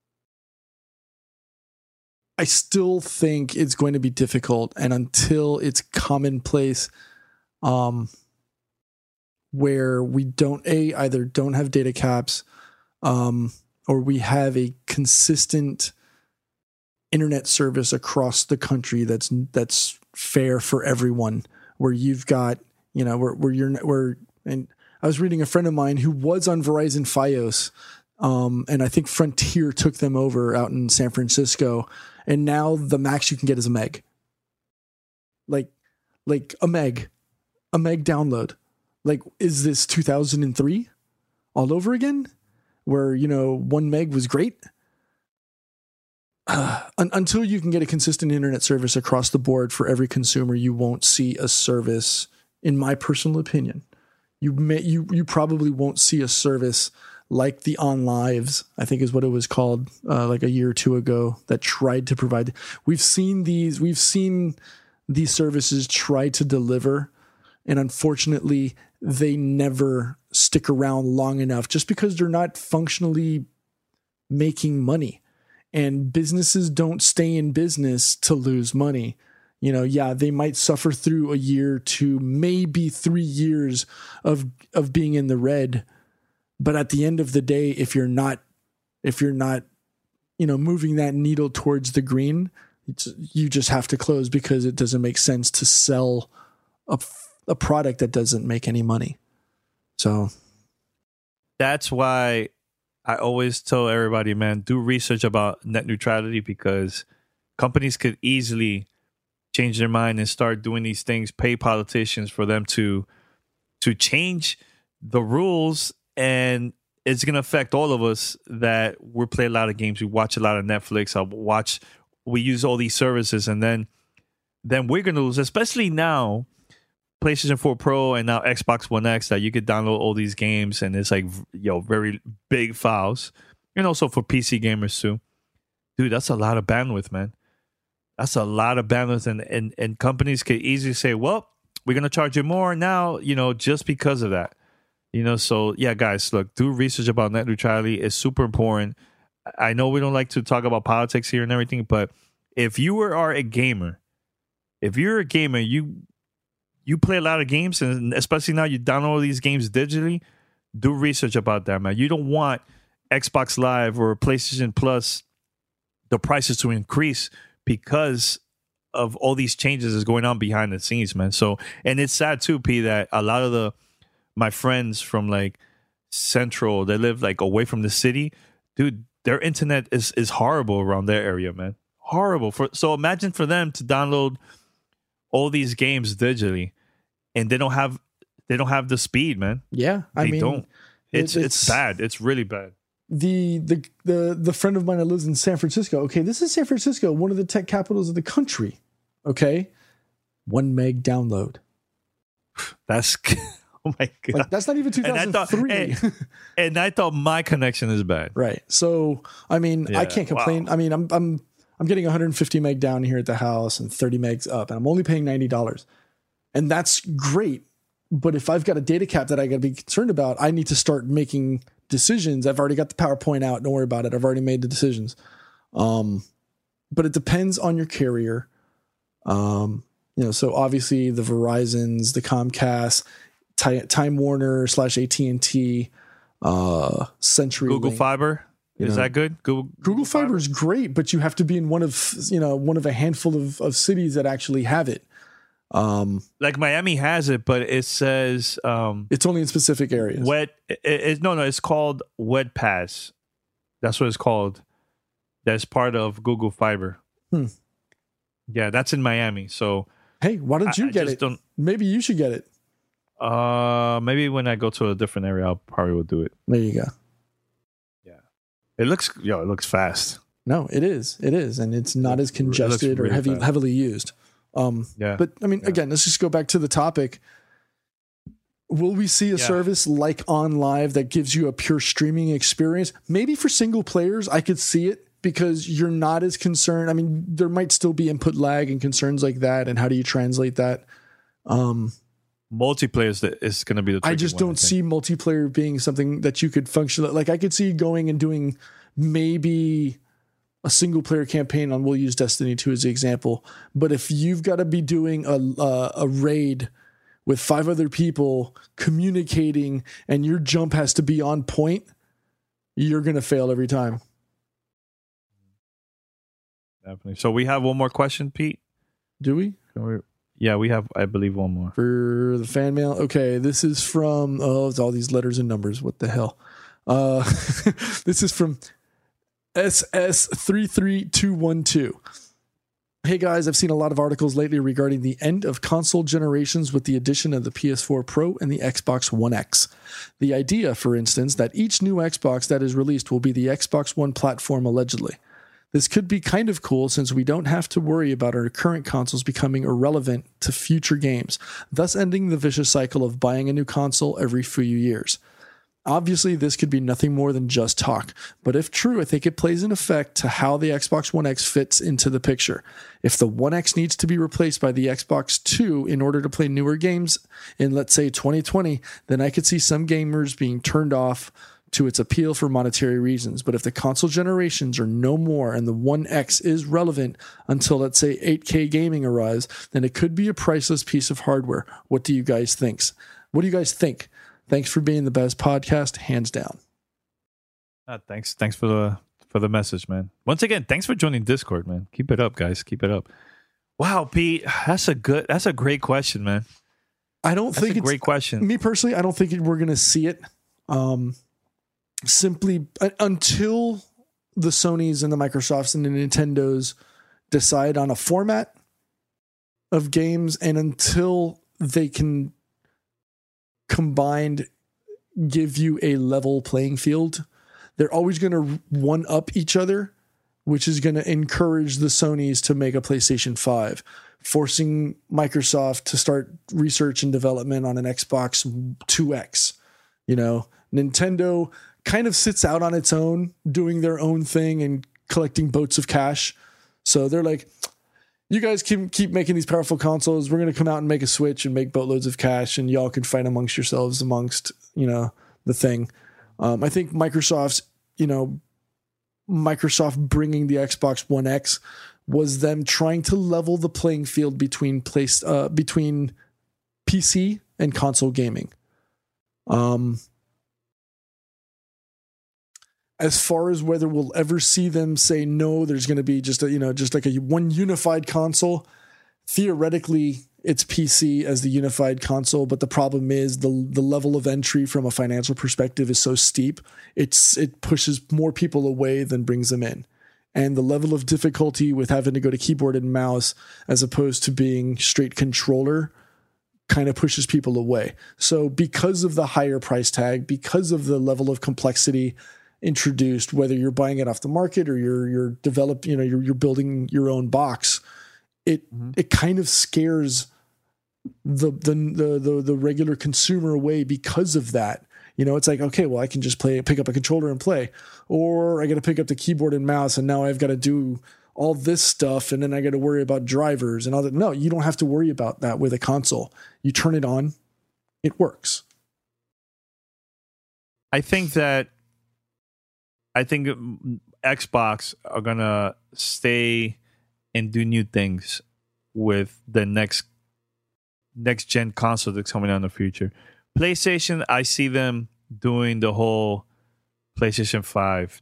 I still think it's going to be difficult, and until it's commonplace, um, where we don't a either don't have data caps, um, or we have a consistent internet service across the country that's that's fair for everyone. Where you've got, you know, where where you're where and I was reading a friend of mine who was on Verizon Fios, um, and I think Frontier took them over out in San Francisco. And now the max you can get is a meg. Like, like a meg, a meg download. Like, is this two thousand three all over again? Where, you know, one meg was great? Uh, un- until you can get a consistent internet service across the board for every consumer, you won't see a service, in my personal opinion. You may, you, you probably won't see a service like the OnLives, I think is what it was called, uh, like a year or two ago, that tried to provide. We've seen these, we've seen these services try to deliver, and unfortunately, they never stick around long enough just because they're not functionally making money. And businesses don't stay in business to lose money. You know, yeah, they might suffer through a year to maybe three years of of being in the red. But at the end of the day, if you're not, if you're not, you know, moving that needle towards the green, it's, you just have to close because it doesn't make sense to sell a, a product that doesn't make any money. So that's why I always tell everybody, man, do research about net neutrality, because companies could easily change their mind and start doing these things, pay politicians for them to to change the rules. And it's going to affect all of us that we play a lot of games. We watch a lot of Netflix. I watch, we use all these services, and then then we're going to lose, especially now, PlayStation four Pro and now Xbox One X, that you could download all these games, and it's like, you know, very big files. And also for P C gamers too. Dude, that's a lot of bandwidth, man. That's a lot of bandwidth. And, and, and companies could easily say, well, we're going to charge you more now, you know, just because of that. You know, so yeah, guys, look, do research about net neutrality. It's super important. I know we don't like to talk about politics here and everything, but if you are a gamer, if you're a gamer, you you play a lot of games, and especially now you download these games digitally, do research about that, man. You don't want Xbox Live or PlayStation Plus, the prices to increase because of all these changes that's going on behind the scenes, man. So, and it's sad too, P, that a lot of the my friends from like Central, they live like away from the city, dude, their internet is is horrible around their area, man. Horrible. For so imagine for them to download all these games digitally, and they don't have they don't have the speed, man. Yeah, I they mean, don't. It's, it's it's bad. It's really bad. The the the the friend of mine that lives in San Francisco. Okay, this is San Francisco, one of the tech capitals of the country. Okay, one meg download. That's. Oh my God. Like, that's not even two thousand three. And I, thought, and, and I thought my connection is bad. Right. So, I mean, yeah, I can't complain. Wow. I mean, I'm I'm I'm getting one hundred fifty meg down here at the house and thirty megs up, and I'm only paying ninety dollars. And that's great. But if I've got a data cap that I got to be concerned about, I need to start making decisions. I've already got the PowerPoint out. Don't worry about it. I've already made the decisions. Um, but it depends on your carrier. Um, you know, so obviously the Verizons, the Comcast, Time Warner slash A T and T, uh, Century, Google Link. Fiber. Is know? that good? Google, Google, Google Fiber Fiber is great, but you have to be in one of you know one of a handful of, of cities that actually have it. Um, like Miami has it, but it says um, it's only in specific areas. Wet, it, it, no, no, it's called Wet Pass. That's what it's called. That's part of Google Fiber. Hmm. Yeah, that's in Miami. So hey, why don't you I, get I it? Don't, maybe you should get it. Uh, maybe when I go to a different area, I'll probably will do it. There you go. Yeah, it looks yo, it looks fast. No, it is, it is, and it's not as congested really or heavy, fast. heavily used. Um, yeah, but I mean, yeah. again, let's just go back to the topic. Will we see a Yeah. service like OnLive that gives you a pure streaming experience? Maybe for single players, I could see it because you're not as concerned. I mean, there might still be input lag and concerns like that. And how do you translate that? Um, Multiplayer is, the, is going to be the I tricky just one, I don't think. see multiplayer being something that you could function. Like I could see going and doing maybe a single player campaign on, we'll use Destiny two as the example. But if you've got to be doing a, a, a raid with five other people communicating and your jump has to be on point, you're going to fail every time. Definitely. So we have one more question, Pete. Do we? Can we? Yeah, we have, I believe, one more. For the fan mail. Okay, this is from, oh, it's all these letters and numbers. What the hell? Uh, this is from S S three three two one two. Hey guys, I've seen a lot of articles lately regarding the end of console generations with the addition of the P S four Pro and the Xbox One X. The idea, for instance, that each new Xbox that is released will be the Xbox One platform allegedly. This could be kind of cool since we don't have to worry about our current consoles becoming irrelevant to future games, thus ending the vicious cycle of buying a new console every few years. Obviously, this could be nothing more than just talk, but if true, I think it plays an effect to how the Xbox One X fits into the picture. If the One X needs to be replaced by the Xbox two in order to play newer games in, let's say, twenty twenty, then I could see some gamers being turned off to its appeal for monetary reasons. But if the console generations are no more and the One X is relevant until, let's say, eight K gaming arrives, then it could be a priceless piece of hardware. What do you guys think? What do you guys think? Thanks for being the best podcast, hands down. Uh, thanks, thanks for the for the message, man. Once again, thanks for joining Discord, man. Keep it up, guys. Keep it up. Wow, Pete, that's a good, that's a great question, man. I don't that's think a it's great question. Me personally, I don't think we're going to see it. Um, simply uh, until the Sonys and the Microsofts and the Nintendos decide on a format of games, and until they can combined give you a level playing field, they're always going to one up each other, which is going to encourage the Sonys to make a PlayStation five, forcing Microsoft to start research and development on an Xbox two X. You know, Nintendo kind of sits out on its own, doing their own thing and collecting boats of cash. So they're like, you guys keep keep making these powerful consoles. We're going to come out and make a Switch and make boatloads of cash, and y'all can fight amongst yourselves amongst, you know, the thing. Um, I think Microsoft's, you know, Microsoft bringing the Xbox One X was them trying to level the playing field between place uh, between P C and console gaming. Um, as far as whether we'll ever see them say no, there's going to be just a, you know, just like a one unified console. Theoretically, it's P C as the unified console, but the problem is the the level of entry from a financial perspective is so steep. It's it pushes more people away than brings them in. And the level of difficulty with having to go to keyboard and mouse as opposed to being straight controller kind of pushes people away. So because of the higher price tag, because of the level of complexity introduced, whether you're buying it off the market or you're you're developing, you know, you're you're building your own box, it mm-hmm. it kind of scares the, the the the the regular consumer away because of that. You know, it's like, okay, well, I can just play, pick up a controller and play, or I got to pick up the keyboard and mouse, and now I've got to do all this stuff, and then I got to worry about drivers and all that. No, you don't have to worry about that with a console. You turn it on, it works. I think that I think Xbox are gonna stay and do new things with the next next gen console that's coming out in the future. PlayStation, I see them doing the whole PlayStation five,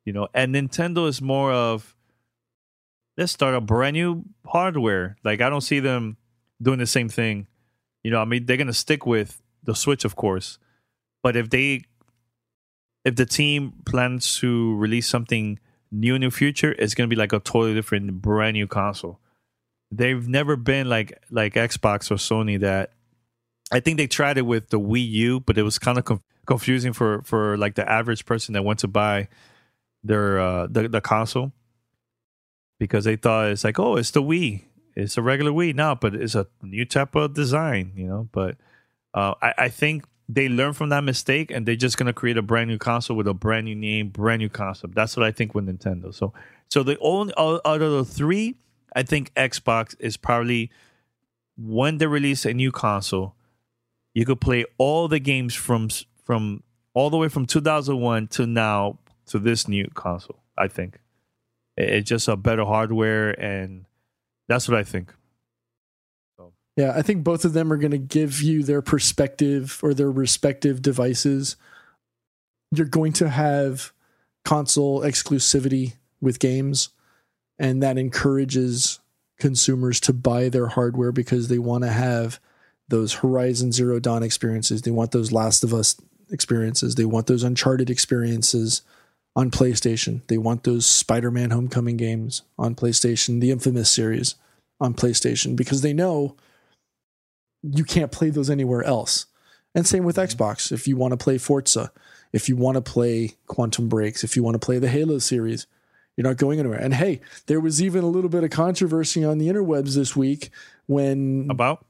you know. And Nintendo is more of, let's start a brand new hardware. Like, I don't see them doing the same thing. You know, I mean, they're going to stick with the Switch, of course. But if they, if the team plans to release something new in the future, it's going to be like a totally different, brand new console. They've never been like like Xbox or Sony that, I think they tried it with the Wii U, but it was kind of com- confusing for, for like the average person that went to buy their uh, the, the console, because they thought it's like, oh, it's the Wii. It's a regular Wii now, but it's a new type of design, you know. But uh, I, I think they learned from that mistake, and they're just going to create a brand new console with a brand new name, brand new concept. That's what I think with Nintendo. So, so the only out of the three, I think Xbox is probably, when they release a new console, you could play all the games from from all the way from two thousand one to now to this new console. I think it's just a better hardware, and that's what I think. So. Yeah, I think both of them are going to give you their perspective or their respective devices. You're going to have console exclusivity with games, and that encourages consumers to buy their hardware because they want to have those Horizon Zero Dawn experiences. They want those Last of Us experiences. They want those Uncharted experiences on PlayStation. They want those Spider-Man Homecoming games on PlayStation, the Infamous series on PlayStation, because they know you can't play those anywhere else. And same with Xbox. If you want to play Forza, if you want to play Quantum Breaks, if you want to play the Halo series, you're not going anywhere. And hey, there was even a little bit of controversy on the interwebs this week when about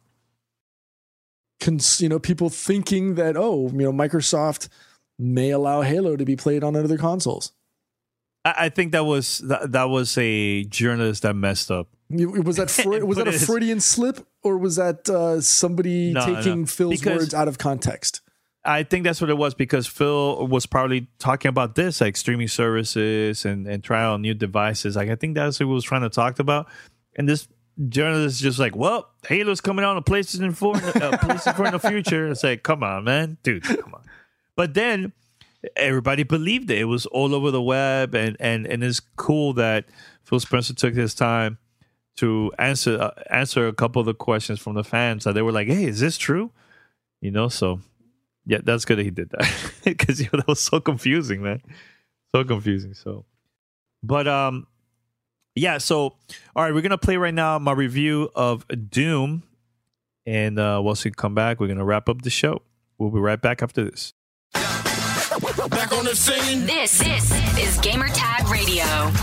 you know, people thinking that, oh, you know, Microsoft may allow Halo to be played on other consoles. I think that was that, that was a journalist that messed up. Was that Freud, was that a Freudian slip, or was that uh, somebody no, taking no. Phil's because words out of context? I think that's what it was, because Phil was probably talking about this, like streaming services and, and trying out new devices. Like, I think that's what he was trying to talk about. And this journalist is just like, well, Halo's coming out on PlayStation four, uh, PlayStation four in the future. It's like, come on, man. Dude, come on. But then everybody believed it. It was all over the web, and, and, and it's cool that Phil Spencer took his time to answer uh, answer a couple of the questions from the fans that they were like, hey, is this true? You know, so yeah, that's good that he did that, because you know, that was so confusing, man. So confusing. So, but um, yeah. So, all right, we're gonna play right now my review of Doom, and uh, once we come back, we're gonna wrap up the show. We'll be right back after this. Back on the scene. This this is Gamertag Radio.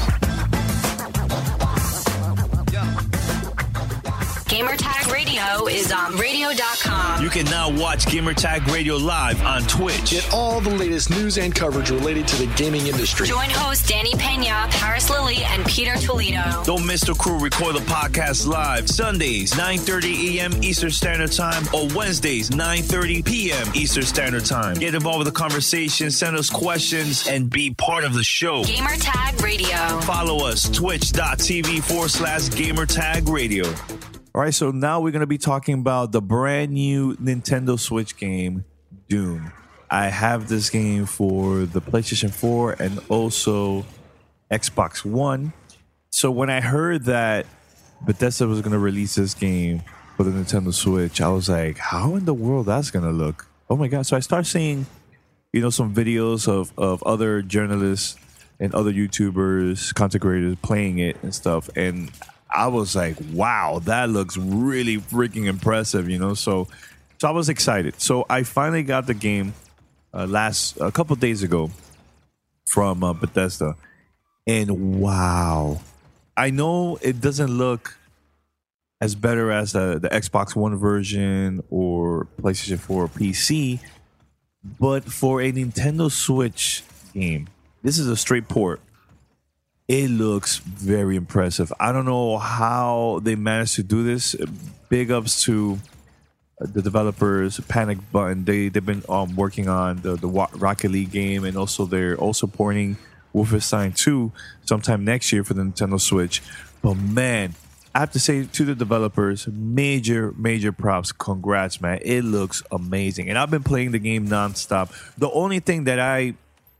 Gamertag Radio is on radio dot com. You can now watch Gamertag Radio live on Twitch. Get all the latest news and coverage related to the gaming industry. Join hosts Danny Pena, Paris Lilly, and Peter Toledo. Don't miss the crew record the podcast live Sundays, nine thirty a.m. Eastern Standard Time, or Wednesdays, nine thirty p.m. Eastern Standard Time. Get involved with the conversation, send us questions, and be part of the show. Gamertag Radio. Follow us, twitch.tv forward slash Gamertag Radio. All right, so now we're going to be talking about the brand new Nintendo Switch game, Doom. I have this game for the PlayStation four and also Xbox One. So when I heard that Bethesda was going to release this game for the Nintendo Switch, I was like, how in the world that's going to look? Oh my God. So I started seeing, you know, some videos of, of other journalists and other YouTubers, content creators playing it and stuff. And I was like, wow, that looks really freaking impressive, you know? So so I was excited. So I finally got the game uh, last, a couple days ago from uh, Bethesda. And wow. I know it doesn't look as better as the, the Xbox One version or PlayStation four or P C, but for a Nintendo Switch game, this is a straight port. It looks very impressive. I don't know how they managed to do this. Big ups to the developers, Panic Button. They, they've been um, working on the, the Rocket League game, and also they're also porting Wolfenstein two sometime next year for the Nintendo Switch. But man, I have to say to the developers, major, major props. Congrats, man. It looks amazing. And I've been playing the game nonstop. The only thing that I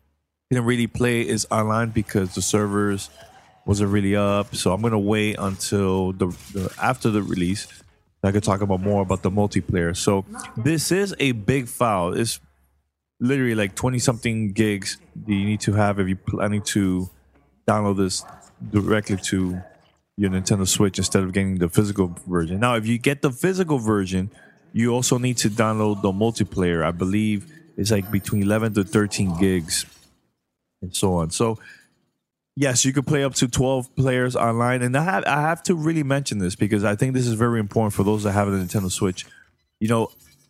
didn't really play is online because the servers wasn't really up. So I'm gonna wait until the, the after the release. I could talk about more about the multiplayer. So this is a big file. It's literally like twenty something gigs that you need to have if you're planning to download this directly to your Nintendo Switch instead of getting the physical version. Now, if you get the physical version, you also need to download the multiplayer. I believe it's like between eleven to thirteen gigs and so on. So yes, you could play up to twelve players online. And I have, I have to really mention this because I think this is very important for those that have a Nintendo Switch. You know,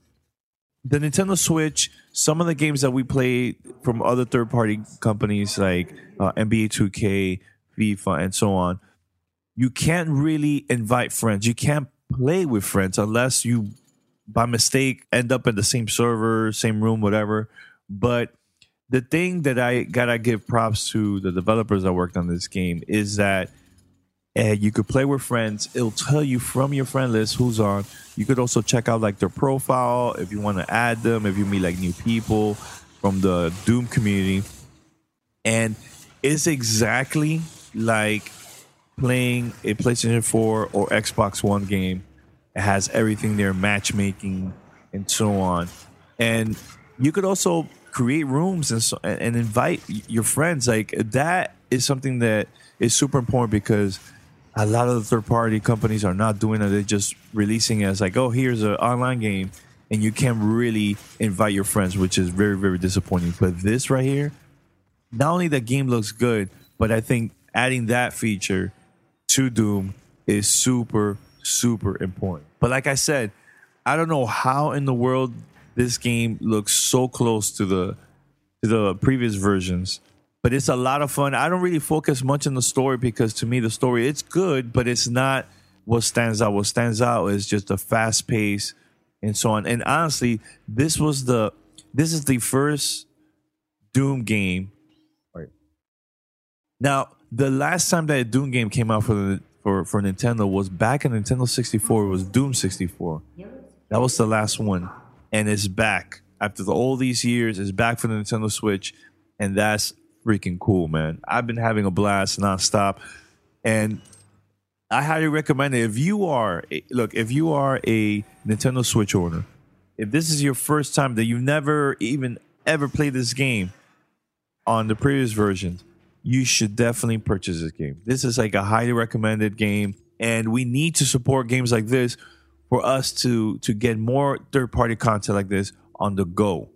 the Nintendo Switch, some of the games that we play from other third-party companies like uh, N B A two K, FIFA, and so on, you can't really invite friends. You can't play with friends unless you, by mistake, end up in the same server, same room, whatever. But the thing that I gotta give props to the developers that worked on this game is that uh, you could play with friends. It'll tell you from your friend list who's on. You could also check out like their profile if you want to add them, if you meet like new people from the Doom community. And it's exactly like playing a PlayStation four or Xbox One game. It has everything there, matchmaking and so on. And you could also create rooms and so, and invite your friends. Like that is something that is super important because a lot of the third-party companies are not doing it. They're just releasing it as like, oh, here's an online game, and you can't really invite your friends, which is very, very disappointing. But this right here, not only the game looks good, but I think adding that feature to Doom is super, super important. But like I said, I don't know how in the world this game looks so close to the to the previous versions. But it's a lot of fun. I don't really focus much on the story because to me the story, it's good, but it's not what stands out. What stands out is just the fast pace and so on. And honestly, this was the this is the first Doom game. Right. Now, the last time that a Doom game came out for the for, for Nintendo was back in Nintendo sixty-four. It was Doom sixty-four. That was the last one. And it's back. After the, all these years, it's back for the Nintendo Switch. And that's freaking cool, man. I've been having a blast nonstop, and I highly recommend it. If you are, look, if you are a Nintendo Switch owner, if this is your first time that you never even ever played this game on the previous versions, you should definitely purchase this game. This is like a highly recommended game, and we need to support games like this for us to to get more third-party content like this on the go.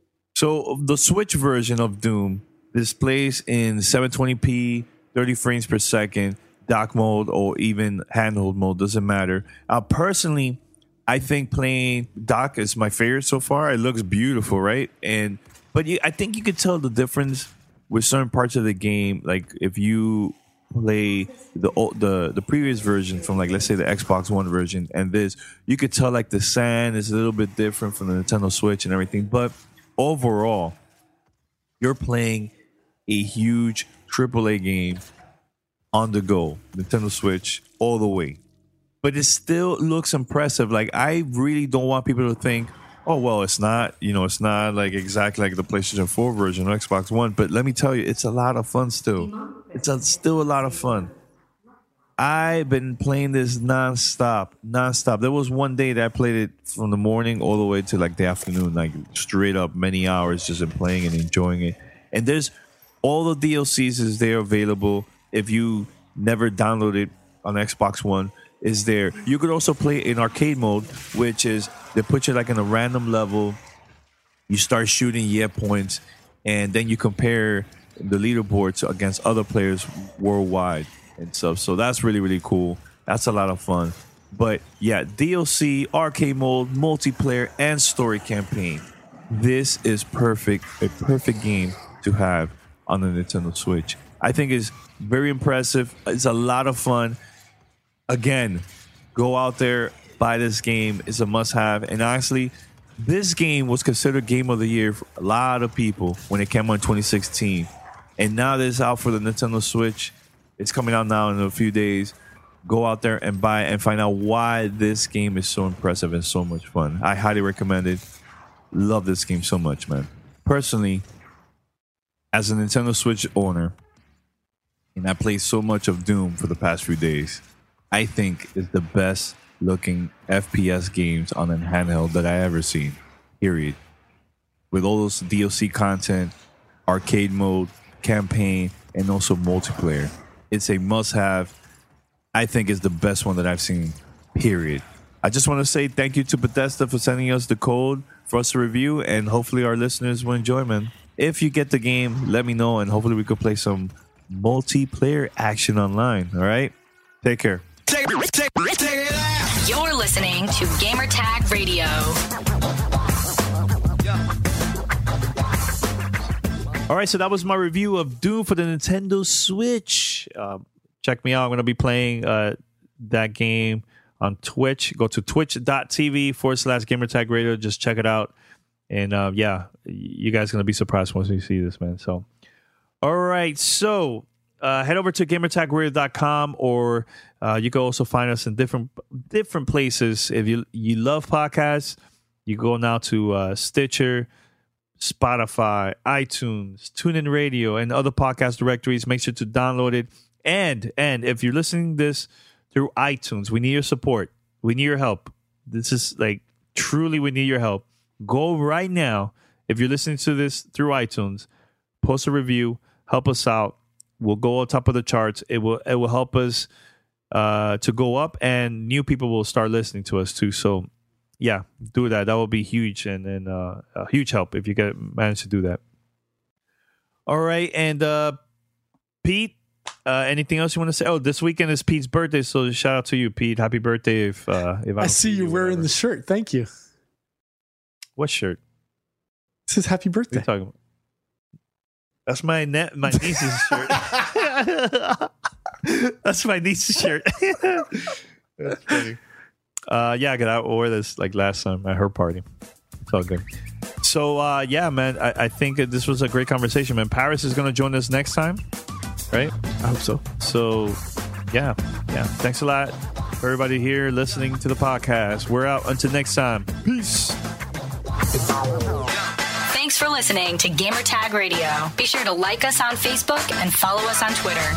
So the Switch version of Doom displays in seven twenty p, thirty frames per second, dock mode, or even handheld mode, doesn't matter. Uh, personally, I think playing dock is my favorite so far. It looks beautiful, right? And but you, I think you could tell the difference with certain parts of the game. Like if you play the the the previous version from like let's say the Xbox One version and this, you could tell like the sand is a little bit different from the Nintendo Switch and everything. But overall, you're playing a huge triple A game on the go, Nintendo Switch all the way. But it still looks impressive. Like I really don't want people to think, oh well, it's not, you know, it's not like exactly like the PlayStation four version or Xbox One. But let me tell you, it's a lot of fun still. It's a, still a lot of fun. I've been playing this nonstop, nonstop. There was one day that I played it from the morning all the way to like the afternoon, like straight up many hours just in playing and enjoying it. And there's all the D L Cs is there available. If you never downloaded on Xbox One, is there. You could also play in arcade mode, which is they put you like in a random level. You start shooting yeah points, and then you compare the leaderboards against other players worldwide and stuff. So that's really, really cool. That's a lot of fun. But yeah, D L C, arcade mode, multiplayer, and story campaign. This is perfect, a perfect game to have on the Nintendo Switch. I think it's very impressive. It's a lot of fun. Again, go out there, buy this game. It's a must-have. And honestly, this game was considered Game of the Year for a lot of people when it came out in twenty sixteen. And now that it's out for the Nintendo Switch, it's coming out now in a few days. Go out there and buy it and find out why this game is so impressive and so much fun. I highly recommend it. Love this game so much, man. Personally, as a Nintendo Switch owner, and I played so much of Doom for the past few days, I think is the best looking F P S games on a handheld that I ever seen, period. With all those D L C content, arcade mode, campaign, and also multiplayer. It's a must-have. I think it's the best one that I've seen, period. I just want to say thank you to Bethesda for sending us the code for us to review, and hopefully our listeners will enjoy, man. If you get the game, let me know, and hopefully we could play some multiplayer action online, all right? Take care. Take, take, take it out. You're listening to Gamertag Radio. All right, so that was my review of Doom for the Nintendo Switch. Uh, check me out. I'm going to be playing uh, that game on Twitch. Go to twitch.tv forward slash Gamertag Radio. Just check it out. And uh, yeah, you guys are going to be surprised once you see this, man. So, all right. So uh, head over to gamertag radio dot com, or uh, you can also find us in different different places. If you, you love podcasts, you go now to uh, Stitcher, Spotify, iTunes, TuneIn Radio, and other podcast directories. Make sure to download it. And and if you're listening to this through iTunes, we need your support. We need your help. This is like truly, we need your help. Go right now. If you're listening to this through iTunes, post a review. Help us out. We'll go on top of the charts. It will it will help us uh, to go up, and new people will start listening to us too. So. Yeah, do that. That will be huge, and, and uh, a huge help if you get manage to do that. All right, and uh, Pete, uh, anything else you want to say? Oh, this weekend is Pete's birthday, so shout out to you, Pete. Happy birthday! If uh, if I, I see you wearing the shirt, thank you. What shirt? It says Happy Birthday. What are you talking about? That's my ne- my niece's shirt. That's my niece's shirt. That's funny. Uh, yeah, I wore this like last time at her party. It's all good. So, uh, yeah, man, I, I think this was a great conversation, man. Paris is going to join us next time, right? I hope so. So, yeah, yeah. Thanks a lot for everybody here listening to the podcast. We're out until next time. Peace. Thanks for listening to Gamertag Radio. Be sure to like us on Facebook and follow us on Twitter.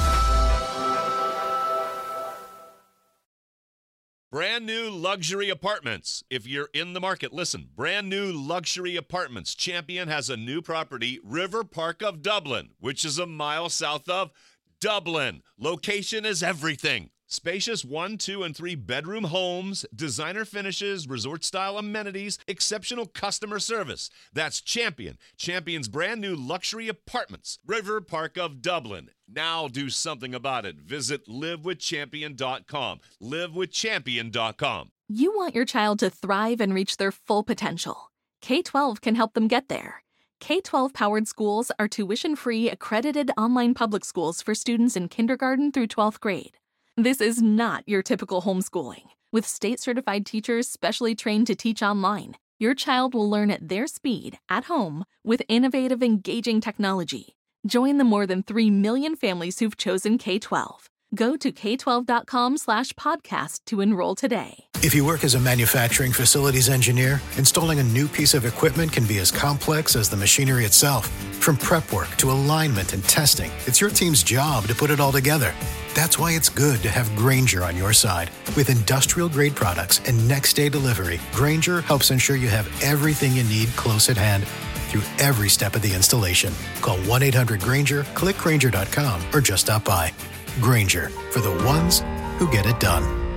Brand new luxury apartments. If you're in the market, listen. Brand new luxury apartments. Champion has a new property, River Park of Dublin, which is a mile south of Dublin. Location is everything. Spacious one, two, and three bedroom homes, designer finishes, resort-style amenities, exceptional customer service. That's Champion. Champion's brand new luxury apartments, River Park of Dublin. Now do something about it. Visit live with champion dot com. live with champion dot com. You want your child to thrive and reach their full potential. K twelve can help them get there. K twelve-powered schools are tuition-free, accredited online public schools for students in kindergarten through twelfth grade. This is not your typical homeschooling. With state-certified teachers specially trained to teach online, your child will learn at their speed, at home, with innovative, engaging technology. Join the more than three million families who've chosen K twelve. Go to k twelve dot com slash podcast to enroll today. If you work as a manufacturing facilities engineer, installing a new piece of equipment can be as complex as the machinery itself. From prep work to alignment and testing, it's your team's job to put it all together. That's why it's good to have Grainger on your side. With industrial-grade products and next-day delivery, Grainger helps ensure you have everything you need close at hand through every step of the installation. Call one eight hundred Grainger, click Grainger dot com, or just stop by. Grainger, for the ones who get it done.